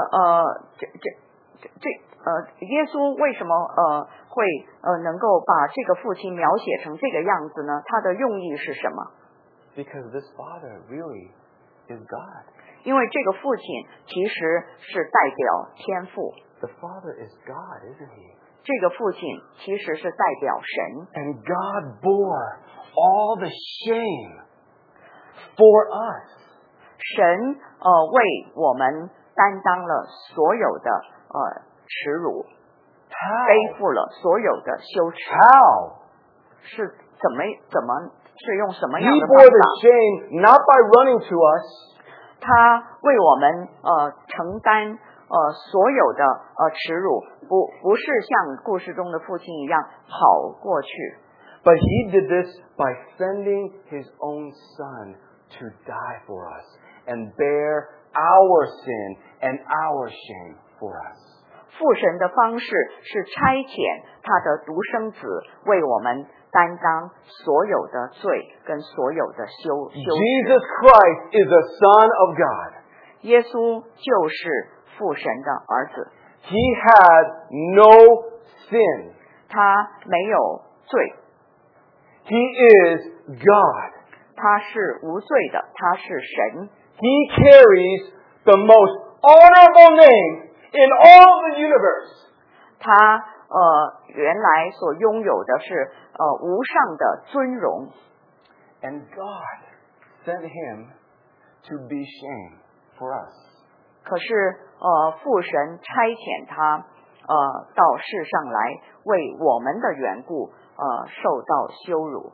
耶稣为什么会能够把这个父亲描写成这个样子呢？他的用意是什么？ Because this father really is God. 因为这个父亲其实是代表天父， The father is God, isn't he? 这个父亲其实是代表神， And God bore all the shame for us. 神为我们担当了所有的耻辱， How? 背负了所有的羞耻， How? 是是用什么 He 样的方 bore the 法？ shame not by running to us, 他为我们承担所有的耻辱，不是像故事中的父亲一样跑过去。 But he did this by sending his own son to die for us and bear our sin and our shame for us. 父神的方式是差遣他的独生子为我们担当所有的罪跟所有的羞耻。 Jesus Christ is the Son of God. 耶稣就是父神的儿子。 He had no sin. 他没有罪。 He is God. 他是无罪的，他是神。 He carries the most honorable name in all the universe. 他原来所拥有的是无上的尊荣。 And God sent him to be shame for us. 可是父神差遣他到世上来，为我们的缘故受到羞辱。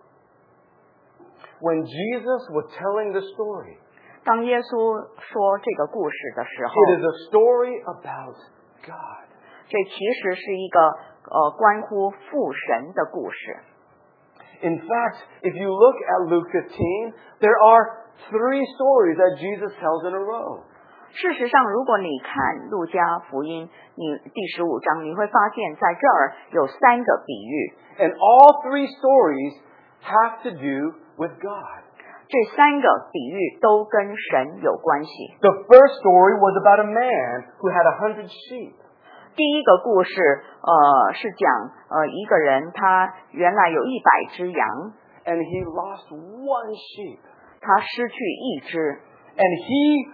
When Jesus was telling the story, 当耶稣说这个故事的时候 it is a story about God. 这其实是一个关乎父神的故事。 In fact, if you look at Luke 15, there are 3 stories that Jesus tells in a row. 事实上，如果你看路加福音第15章，你会发现在这儿有3个比喻。 And all 3 stories have to do with God. 这3个比喻都跟神有关系。 The first story was about a man who had 100 sheep. 第一个故事是讲一个人他原来有100只羊 And he lost 1 sheep. 他失去1只 And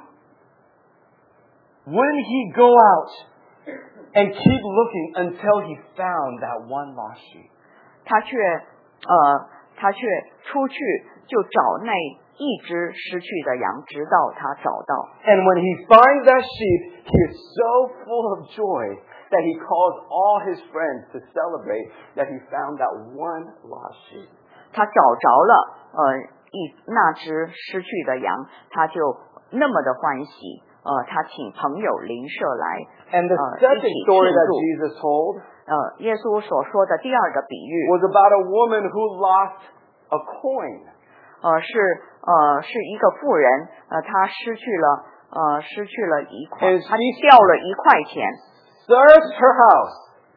wouldn't he go out and keep looking until he found that 1 lost sheep? 他却出去就找那1只失去的羊，直到他找到。 And when he finds that sheep, he is so full of joy that he calls all his friends to celebrate that he found that 1 lost sheep. 他找着了那只失去的羊，他就那么的欢喜，他请朋友邻舍来 And the second story that Jesus told 耶稣所说的第二个比喻 was about a woman who lost a coin. 是一个妇人，她失去了1块，她掉了1块钱。 Searched her house.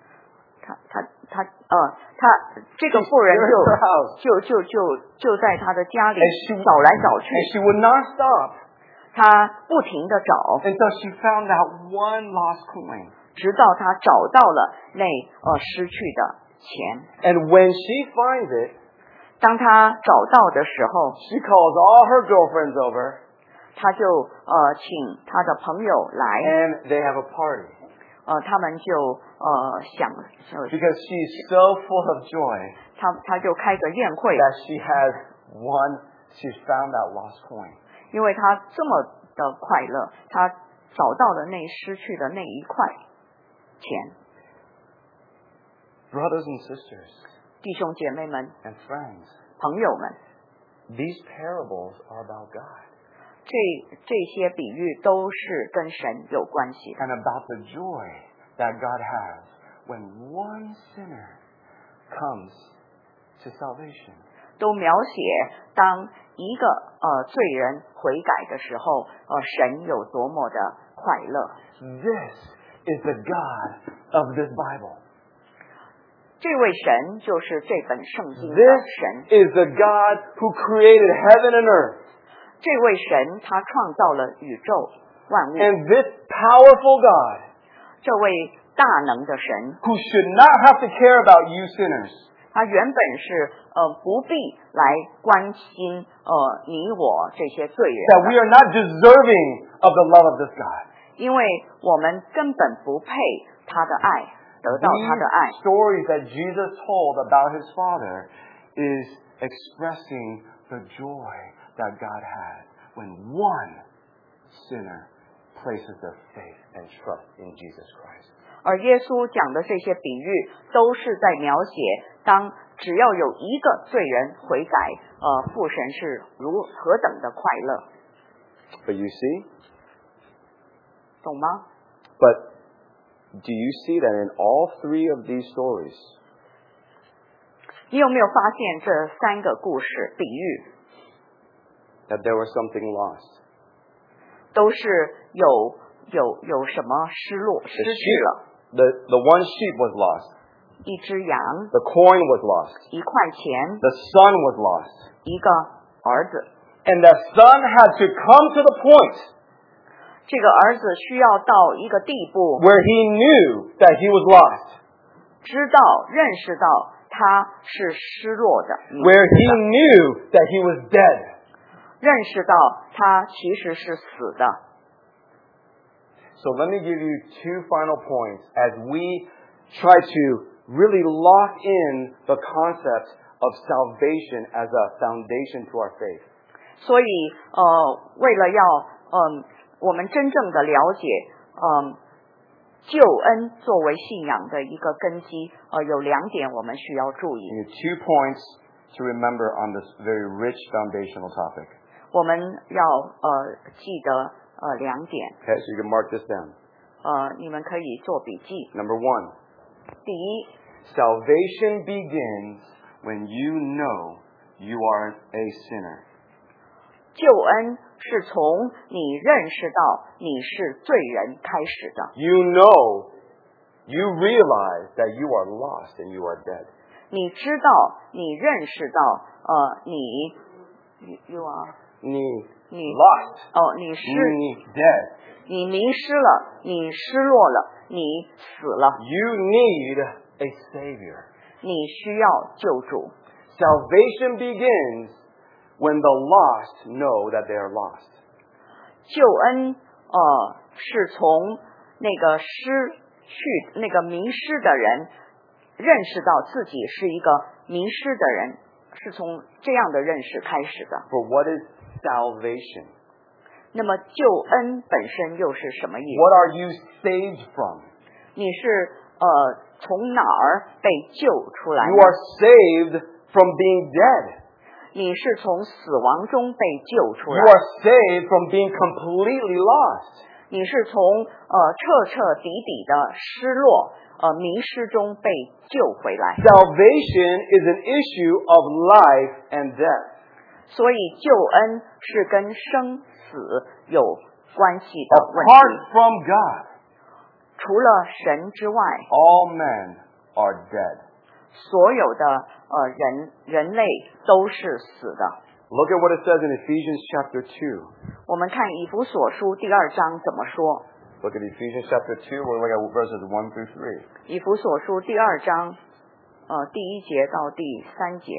这个妇人就在她的家里找来找去。 And she would not stop. 她不停地找 until she found that 1 lost coin. 直到她找到了那失去的钱。 And when she finds it, 当她找到的时候 she calls all her girlfriends over. 她就请她的朋友来 and they have a party. 他们就 because she's so full of joy. 她就开个宴会 that she's found that lost coin. 因为她这么的快乐，她找到了那失去的那1块钱。 Brothers and sisters, 弟兄姐妹们 and friends, 朋友们 these parables are about God. 这些比喻都是跟神有关系 and about the joy that God has when 1 sinner comes to salvation. 都描写当一个罪人悔改的时候，神有多么的快乐。 This is the God of this Bible. 这位神就是这本圣经的 This 神。 is the God who created heaven and earth. 这位神他创造了宇宙万物。 And this powerful God, 这位大能的神 who should not have to care about you sinners, 他原本是不必来关心你我这些罪人 that we are not deserving of the love of this God. 因为我们根本不配他的爱，得到他的爱。 These stories that Jesus told about his Father is expressing the joy that God has when 1 sinner places their faith and trust in Jesus Christ. 而耶稣讲的这些比喻都是在描写当只要有一个罪人悔改，父神是何等的快乐。 But you see, 懂吗？ But do you see that in all three of these stories? 你有没有发现这三个故事比喻 that there was something lost? 都是有什么失落失去了 The one sheep was lost. 一只羊 The coin was lost. 一块钱 The son was lost. 一个儿子 And that son had to come to the point 这个儿子需要到一个地步 where he knew that he was lost. 知道认识到他是失落的 Where he knew that he was dead. 认识到他其实是死的 So let me give you two final points as we try to really lock in the concept of salvation as a foundation to our faith. 所以为了要我们真正的了解救恩作为信仰的一个根基有两点我们需要注意 2 points to remember on this very rich foundational topic. 我们要记得两点 Okay, so you can mark this down. 你们可以做笔记 Number 1. 第一 Salvation begins when you know you are a sinner. 救恩是从你认识到你是罪人开始的 You know, you realize that you are lost and you are dead. 你知道你认识到你 you are 你 lost 你是 dead. 你迷失了你失落了你死了 You need a savior. 你需要救主 Salvation begins when the lost know that they are lost. 救恩是从那个那个迷失的人认识到自己是一个迷失的人，是从这样的认识开始的。 For what is salvation? 那么救恩本身又是什么意思 What are you saved from? 你是从哪儿被救出来 You are saved from being dead. 你是从死亡中被救出 You 来 are saved from being completely lost. 你是从彻彻底底的失落迷失中被救回来 Salvation is an issue of life and death. 所以救恩是跟生死有关系的问 Apart 题 from God, 除了神之外 all men are dead. 所有的人类都是死的 Look at what it says in Ephesians chapter 2. 我们看以弗所书第2章怎么说 Look at Ephesians chapter 2. We're looking at verses 1 through 3. 以弗所书第2章第1节到第3节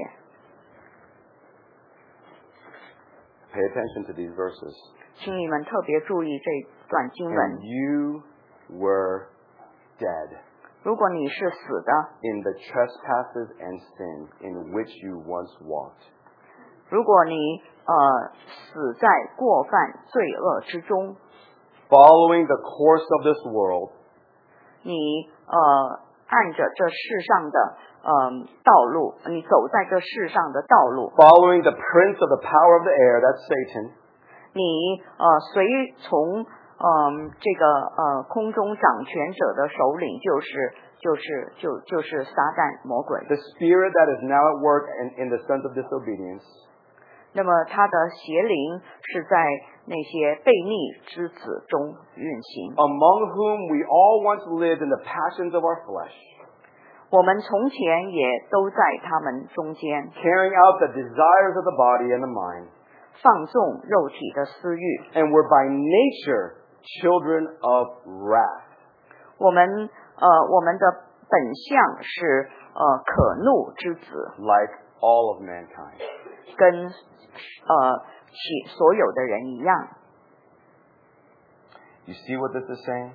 Pay attention to these verses. 请你们特别注意这段经 And 文 you were dead 如果你是死的 in the trespasses and sins in which you once walked. 如果你死在过犯罪恶之中 Following the course of this world, 你按着这世上的道路你走在这世上的道路 following the prince of the power of the air, that's Satan, 你随从这个空中掌权者的首领就是撒旦魔鬼 the spirit that is now at work in the sons of disobedience, 那么他的邪灵是在那些悖逆之子中运行 among whom we all once lived in the passions of our flesh, 我们从前也都在他们中间 carrying out the desires of the body and the mind, 放纵肉体的私欲 and were by nature children of wrath. 我们的本相是可怒之子 Like all of mankind. 跟所有的人一样 You see what this is saying?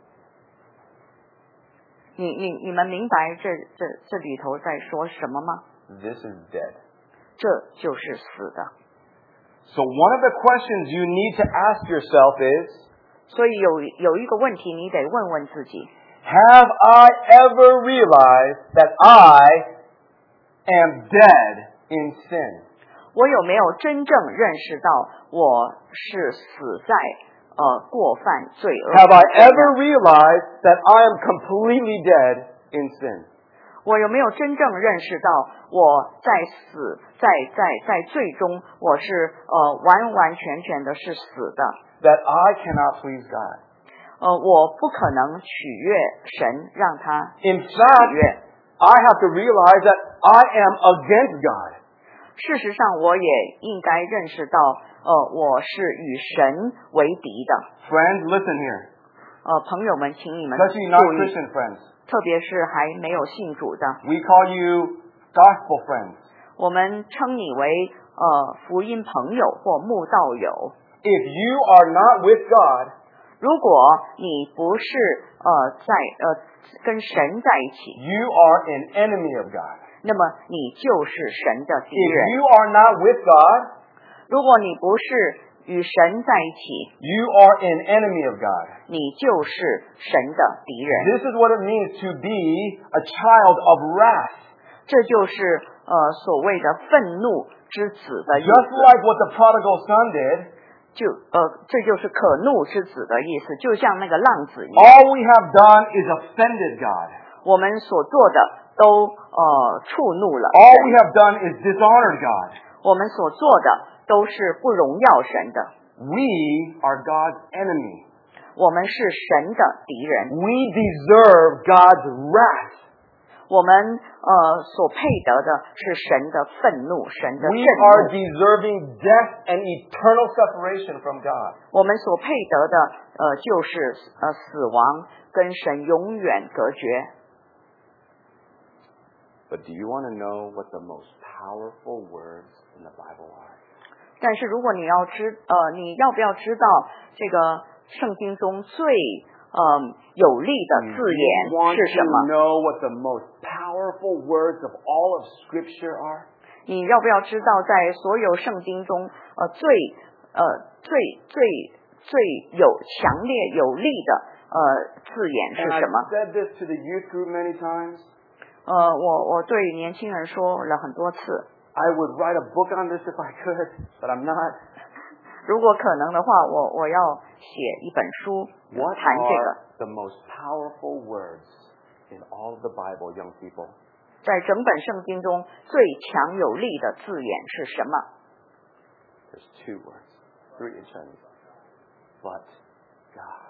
你们明白这里头在说什么吗 This is dead. 这就是死的 So one of the questions you need to ask yourself is, 所以有一个问题你得问问自己 have I ever realized that I am dead in sin? 我有没有真正认识到我是死在过犯罪恶。 Have I ever realized that I am completely dead in sin? 我有没有真正认识到我在罪中我是完完全全的是死的？ That I cannot please God. 我不可能取悦神，让他 In 喜 fact, 悦。 I have to realize that I am against God. 事实上，我也应该认识到，我是与神为敌的。 Friends, listen here. 朋友们，请你们 Especially 注意， non-Christian friends. 特别是还没有信主的， We call you gospel friends. 我们称你为福音朋友或慕道友。 If you are not with God, 如果你不是跟神在一起， you are an enemy of God. 那么你就是神的敌 If 人。 you are not with God, 如果你不是与神在一起， you are an enemy of God. 你就是神的敌人。 This is what it means to be a child of wrath. 这就是所谓的愤怒之子的意 Just 思。 like what the prodigal son did, 这就是可怒之子的意思，就像那个浪子一样。 all we have done is offended God. 我们所做的都触怒了 All 神 we have done is dishonored God. 我们所做的都是不荣耀神的。 We are God's enemy. 我们是神的敌人， We deserve God's wrath. 我们所配得的是神的愤怒，神的 We 震 are 怒。 deserving death and eternal separation from God. 我们所配得的就是死亡，跟神永远隔绝。 But do you want to know what the most powerful words in the Bible are? 但是如果你要不要知道这个圣经中最有力的字眼 You want 是什 to 么？ know what the most powerful words of all of Scripture are? 你要不要知道在所有圣经中最有强烈有力的字眼 And 是什么？ I've said this to the youth group many times. 我对年轻人说了很多次， I would write a book on this if I could, but I'm not. 如果可能的话，我要写一本书 What 谈这 are 个。 the most powerful words in all of the Bible, young people? 在整本圣经中最强有力的字眼是什么？ There's 2 words, 3 in Chinese. But God.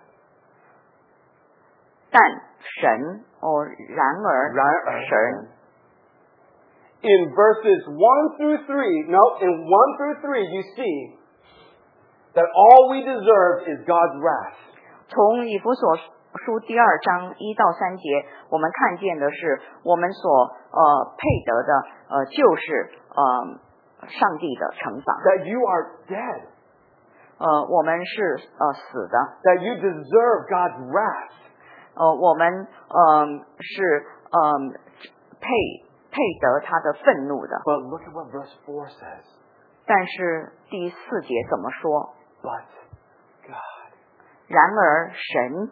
但神然而神。 In verses 1 through 3, no, in 1 through 3, you see that all we deserve is God's wrath. 从以弗所书第2章1到3节，我们看见的是我们所配得的就是上帝的惩罚。 That you are dead. 我们是死的。 That you deserve God's wrath. 我们是配得他的愤怒的。 But look at what verse 4 says. 但是第4节怎么说？ But God. 然而神。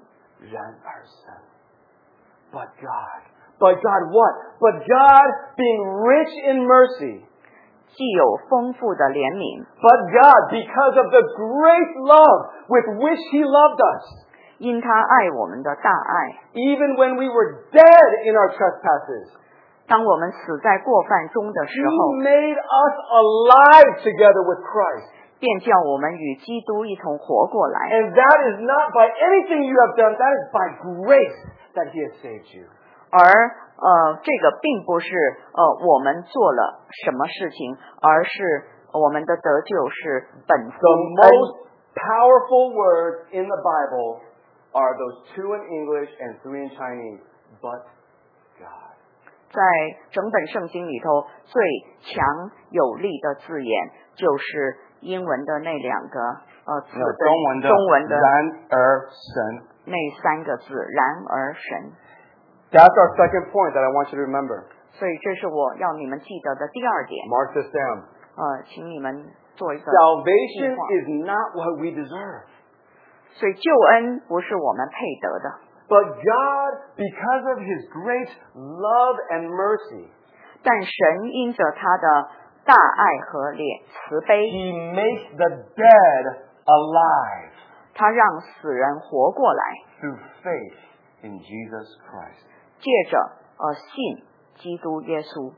But God. But God what? But God being rich in mercy. 既有丰富的怜悯。 But God, because of the great love with which He loved us. 因他爱我们的大爱。 Even when we were dead in our trespasses. 当我们死在过犯中的时候， He made us alive together with Christ. 便叫我们与基督一同活过来。 And that is not by anything you have done, that is by grace that He has saved you. 而这个并不是我们做了什么事情，而是我们的得救是本乎 The 恩。 most powerful words in the Bible are those 2 in English and 3 in Chinese. But God. 在整本圣经里头，最强有力的字眼就是英文的那2个词的中文的然而神。 那3个字，然而神。 That's our second point that I want you to remember. 所以这是我要你们记得的第2点。 Mark this down. 请你们做一个 Salvation 计划。 is not what we deserve. 所以救恩不是我们配得的。 But God, because of His great love and mercy, 但神因着他的大爱和慈悲， He makes the dead alive. 他让死人活过来。 Through faith in Jesus Christ. 借着信基督耶稣。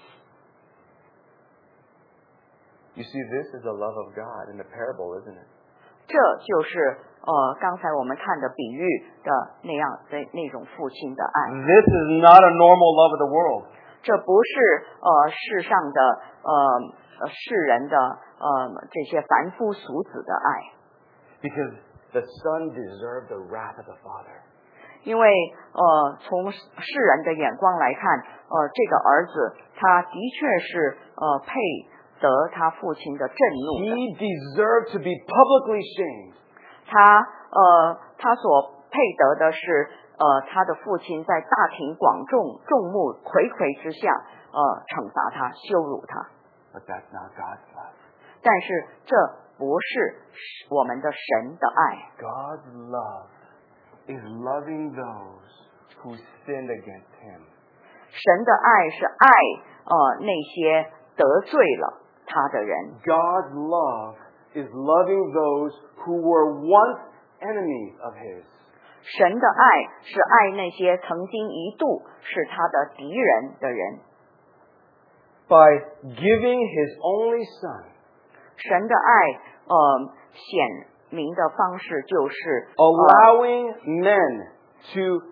You see, this is the love of God in the parable, isn't it? 这就是刚才我们看的比喻的那种父亲的爱。 This is not a normal love of the world. 这不是世上的世人的这些凡夫俗子的爱。 Because the son deserved the wrath of the father. 因为从世人的眼光来看，这个儿子他的确是配得他父亲的震怒的。 He deserved to be publicly shamed. 他所配得的是他的父亲在大庭广众目睽睽之下惩罚他，羞辱他。 But that's not God's love. 但是这不是我们的神的爱。 God's love is loving those who sinned against him. 神的爱是爱那些得罪了他的人。 God's love is loving those who were once enemies of his. 神的爱是爱那些曾经一度是他的敌人的人。 By giving his only son. 神的爱显明的方式就是 allowing men to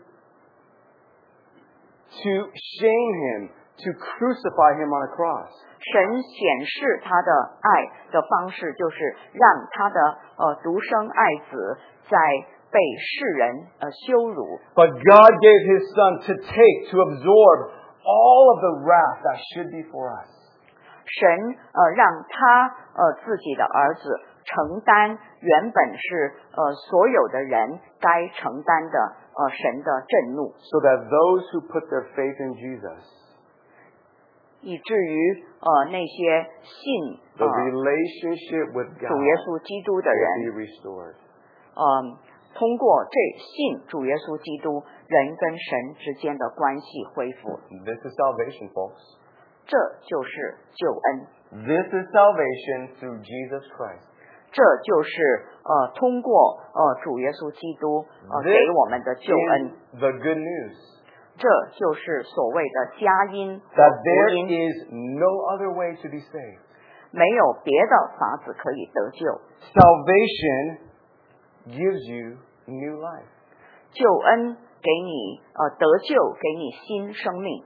shame him, to crucify him on a cross. 神显示他的爱的方式就是让他的独生爱子在被世人羞辱。 But God gave his son to take, to absorb all of the wrath that should be for us. 神让他自己的儿子承担原本是所有的人该承担的神的震怒。 So that those who put their faith in Jesus, 以至于那些信 the relationship with God 主耶稣基督的人 will be restored. 通过这信主耶稣基督，人跟神之间的关系恢复。 This is salvation, folks. 这就是救恩。 This is salvation through Jesus Christ. 这就是通过主耶稣基督给我们的救恩。 The good news. 这就是所谓的佳音和 That 福 there 音。 is no other way to be saved. 没有别的法子可以得救。 Salvation gives you new life. 救恩给你得救，给你新生命。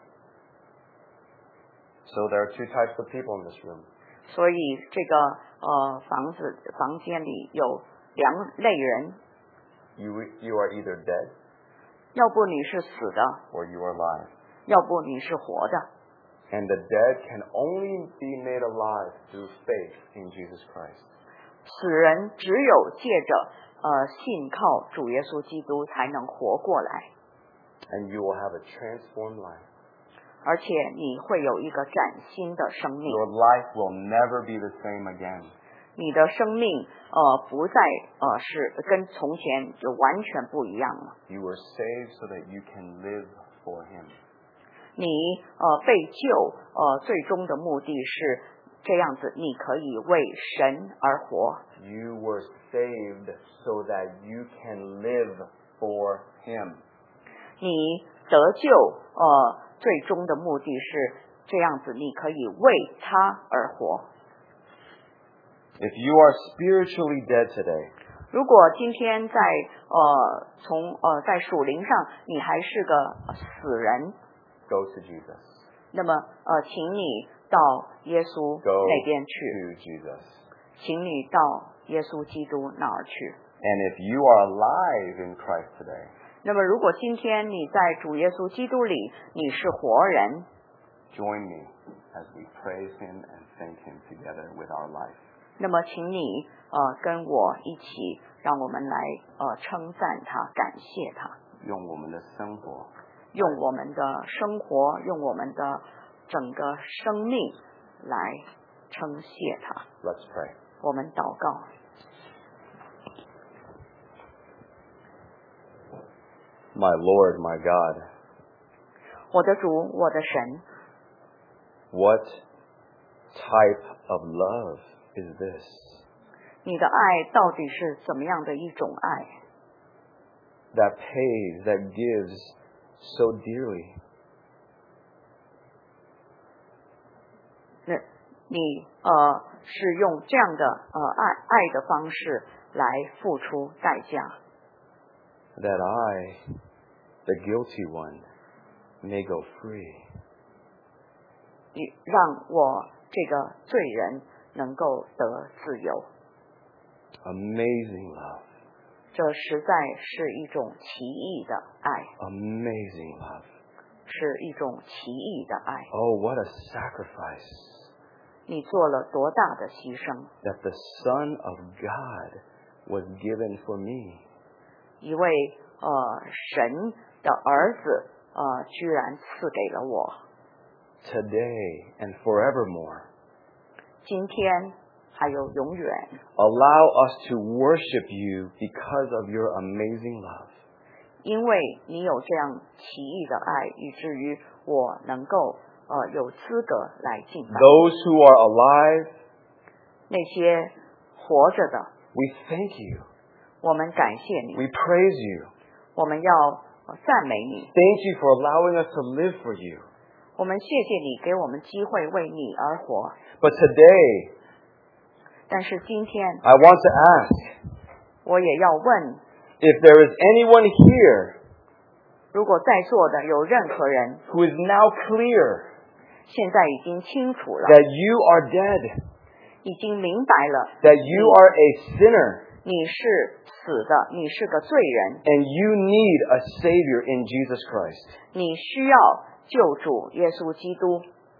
So there are two types of people in this room. 所以这个房间里有两类人。 You are either dead. 要不你是死的， or you are alive. 要不你是活的。 And the dead can only be made alive through faith in Jesus Christ. 死人只有借着信靠主耶稣基督才能活过来。 And you will have a transformed life. 而且你会有一个崭新的生命。 Your life will never be the same again. 你的生命不再是跟从前就完全不一样了。 You were saved so that you can live for him. 你被救最终的目的是这样子，你可以为神而活。 You were saved so that you can live for him. 你得救最终的目的是这样子，你可以为他而活。 If you are spiritually dead today, 如果今天在在属灵上你还是个死人， go to Jesus. 那么请你到耶稣 Go 那边去， to Jesus. 请你到耶稣基督那儿去。 And if you are alive in Christ today, 那么如果今天你在主耶稣基督里你是活人， join me as we praise him and thank him together with our life. 那么请你跟我一起，让我们来称赞他，感谢他， 用我们的生活， 用我们的生活，用我们的整个生命来称谢他。 Let's pray. 我们祷告。 My Lord, my God, 我的主，我的神， what type of love is this? 你的爱到底是怎么样的一种爱 ？That pays, that gives so dearly. 你是用这样的爱的方式来付出代价。 That I, the guilty one, may go free. 你让我这个罪人能够得自由。 Amazing love. 这实在是一种奇异的爱。 Amazing love. 是一种奇异的爱。 Oh, what a sacrifice. 你做了多大的牺牲 That the Son of God was given for me. 一位神的儿子居然赐给了我。 Today and forevermore. 今天还有永远。 Allow us to worship you because of your amazing love. 因为你有这样奇异的爱，以至于我能够有资格来敬拜。 Those who are alive, 那些活着的 we thank you. 我们感谢你。 We praise you. 我们要赞美你。 Thank you for allowing us to live for you. 我们谢谢你给我们机会为你而活。 But today, 但是今天 I want to ask, 我也要问 if there is anyone here 如果在座的有任何人 who is now clear 现在已经清楚了 that you are dead, 已经明白了 that you are a sinner, 你是死的，你是个罪人， and you need a Savior in Jesus Christ. 你需要救主耶稣基督。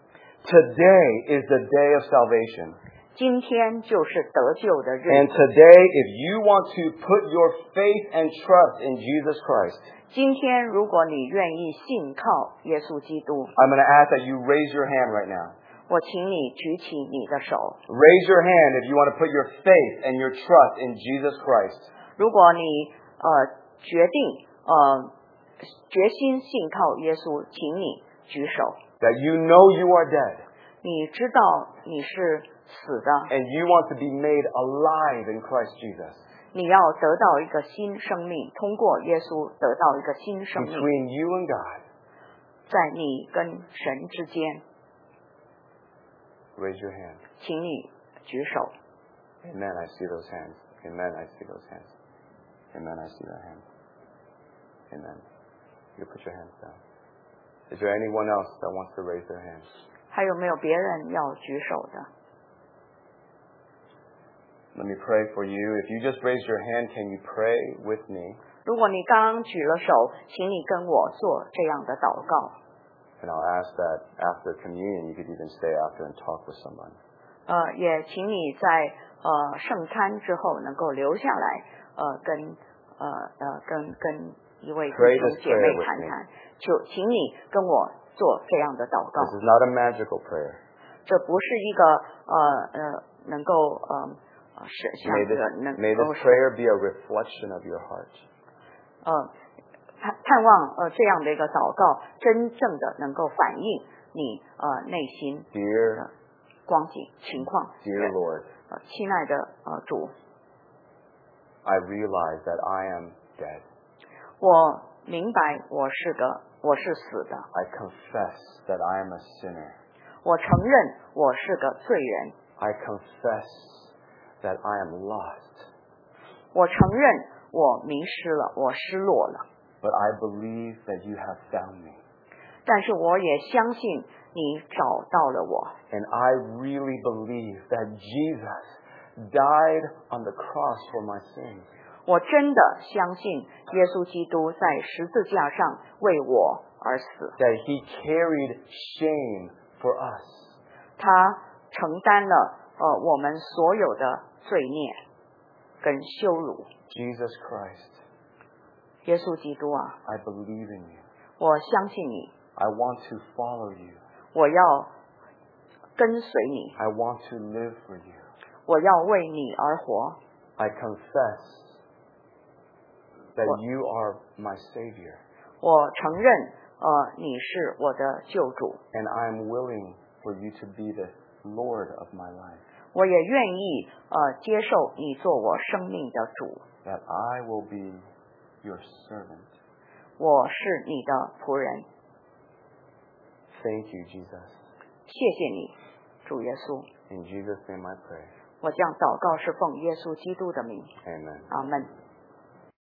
Today is the day of salvation. 今天就是得救的日 And 子。 today, if you want to put your faith and trust in Jesus Christ, 今天如果你愿意信靠耶稣基督， I'm going to ask that you raise your hand right now. 我请你举起你的手。 Raise your hand if you want to put your faith and your trust in Jesus Christ. 如果你决定决心信靠耶稣，请你举手。 That you know you are dead. 你知道你是死的， And you want to be made alive in Christ Jesus. 你要得到一个新生命，通过耶稣得到一个新生命， Between you and God. 在你跟神之间， Raise your hand. 请你举手。 Amen. I see those hands. Amen. I see those hands. Amen. I see that hand. Amen. You put your hands down. Is there anyone else that wants to raise their hands? 还有没有别人要举手的？ Let me pray for you. If you just raised your hand, can you pray with me? 如果你刚举了手，请你跟我做这样的祷告。 And I'll ask that after communion, you could even stay after and talk with someone. 也请你在圣餐之后能够留下来，跟一位弟兄姐妹谈谈。就请你跟我做这样的祷告。 This is not a magical prayer. 这不是一个能够 May this prayer be a reflection of your heart. 盼望这样的一个祷告，真正的能够反映你内心的光景情况。 Dear Lord, 亲爱的主， I realize that I am dead. 我明白我是死的， I confess that I am a sinner. 我承认我是个罪人， I confess that I am lost. 我承认我迷失了，我失落了。 But I believe that you have found me. 但是我也相信你找到了我。 And I really believe that Jesus died on the cross for my sins. 我真的相信耶稣基督在十字架上为我而死。 That he carried shame for us. 他承担了我们所有的罪孽跟羞辱。 Jesus Christ, 耶稣基督啊， I believe in you. 我相信你， I want to follow you. 我要跟随你， I want to live for you. 我要为你而活。 I confess that you are my Savior. 我承认你是我的救主， And I am willing for you to be the Lord of my life. 我也愿意接受你做我生命的主。 That I will be your servant. 我是你的仆人。 Thank you, Jesus. 谢谢你，主耶稣。 In Jesus' name I pray. 我将祷告是奉耶稣基督的名。 Amen. 阿门。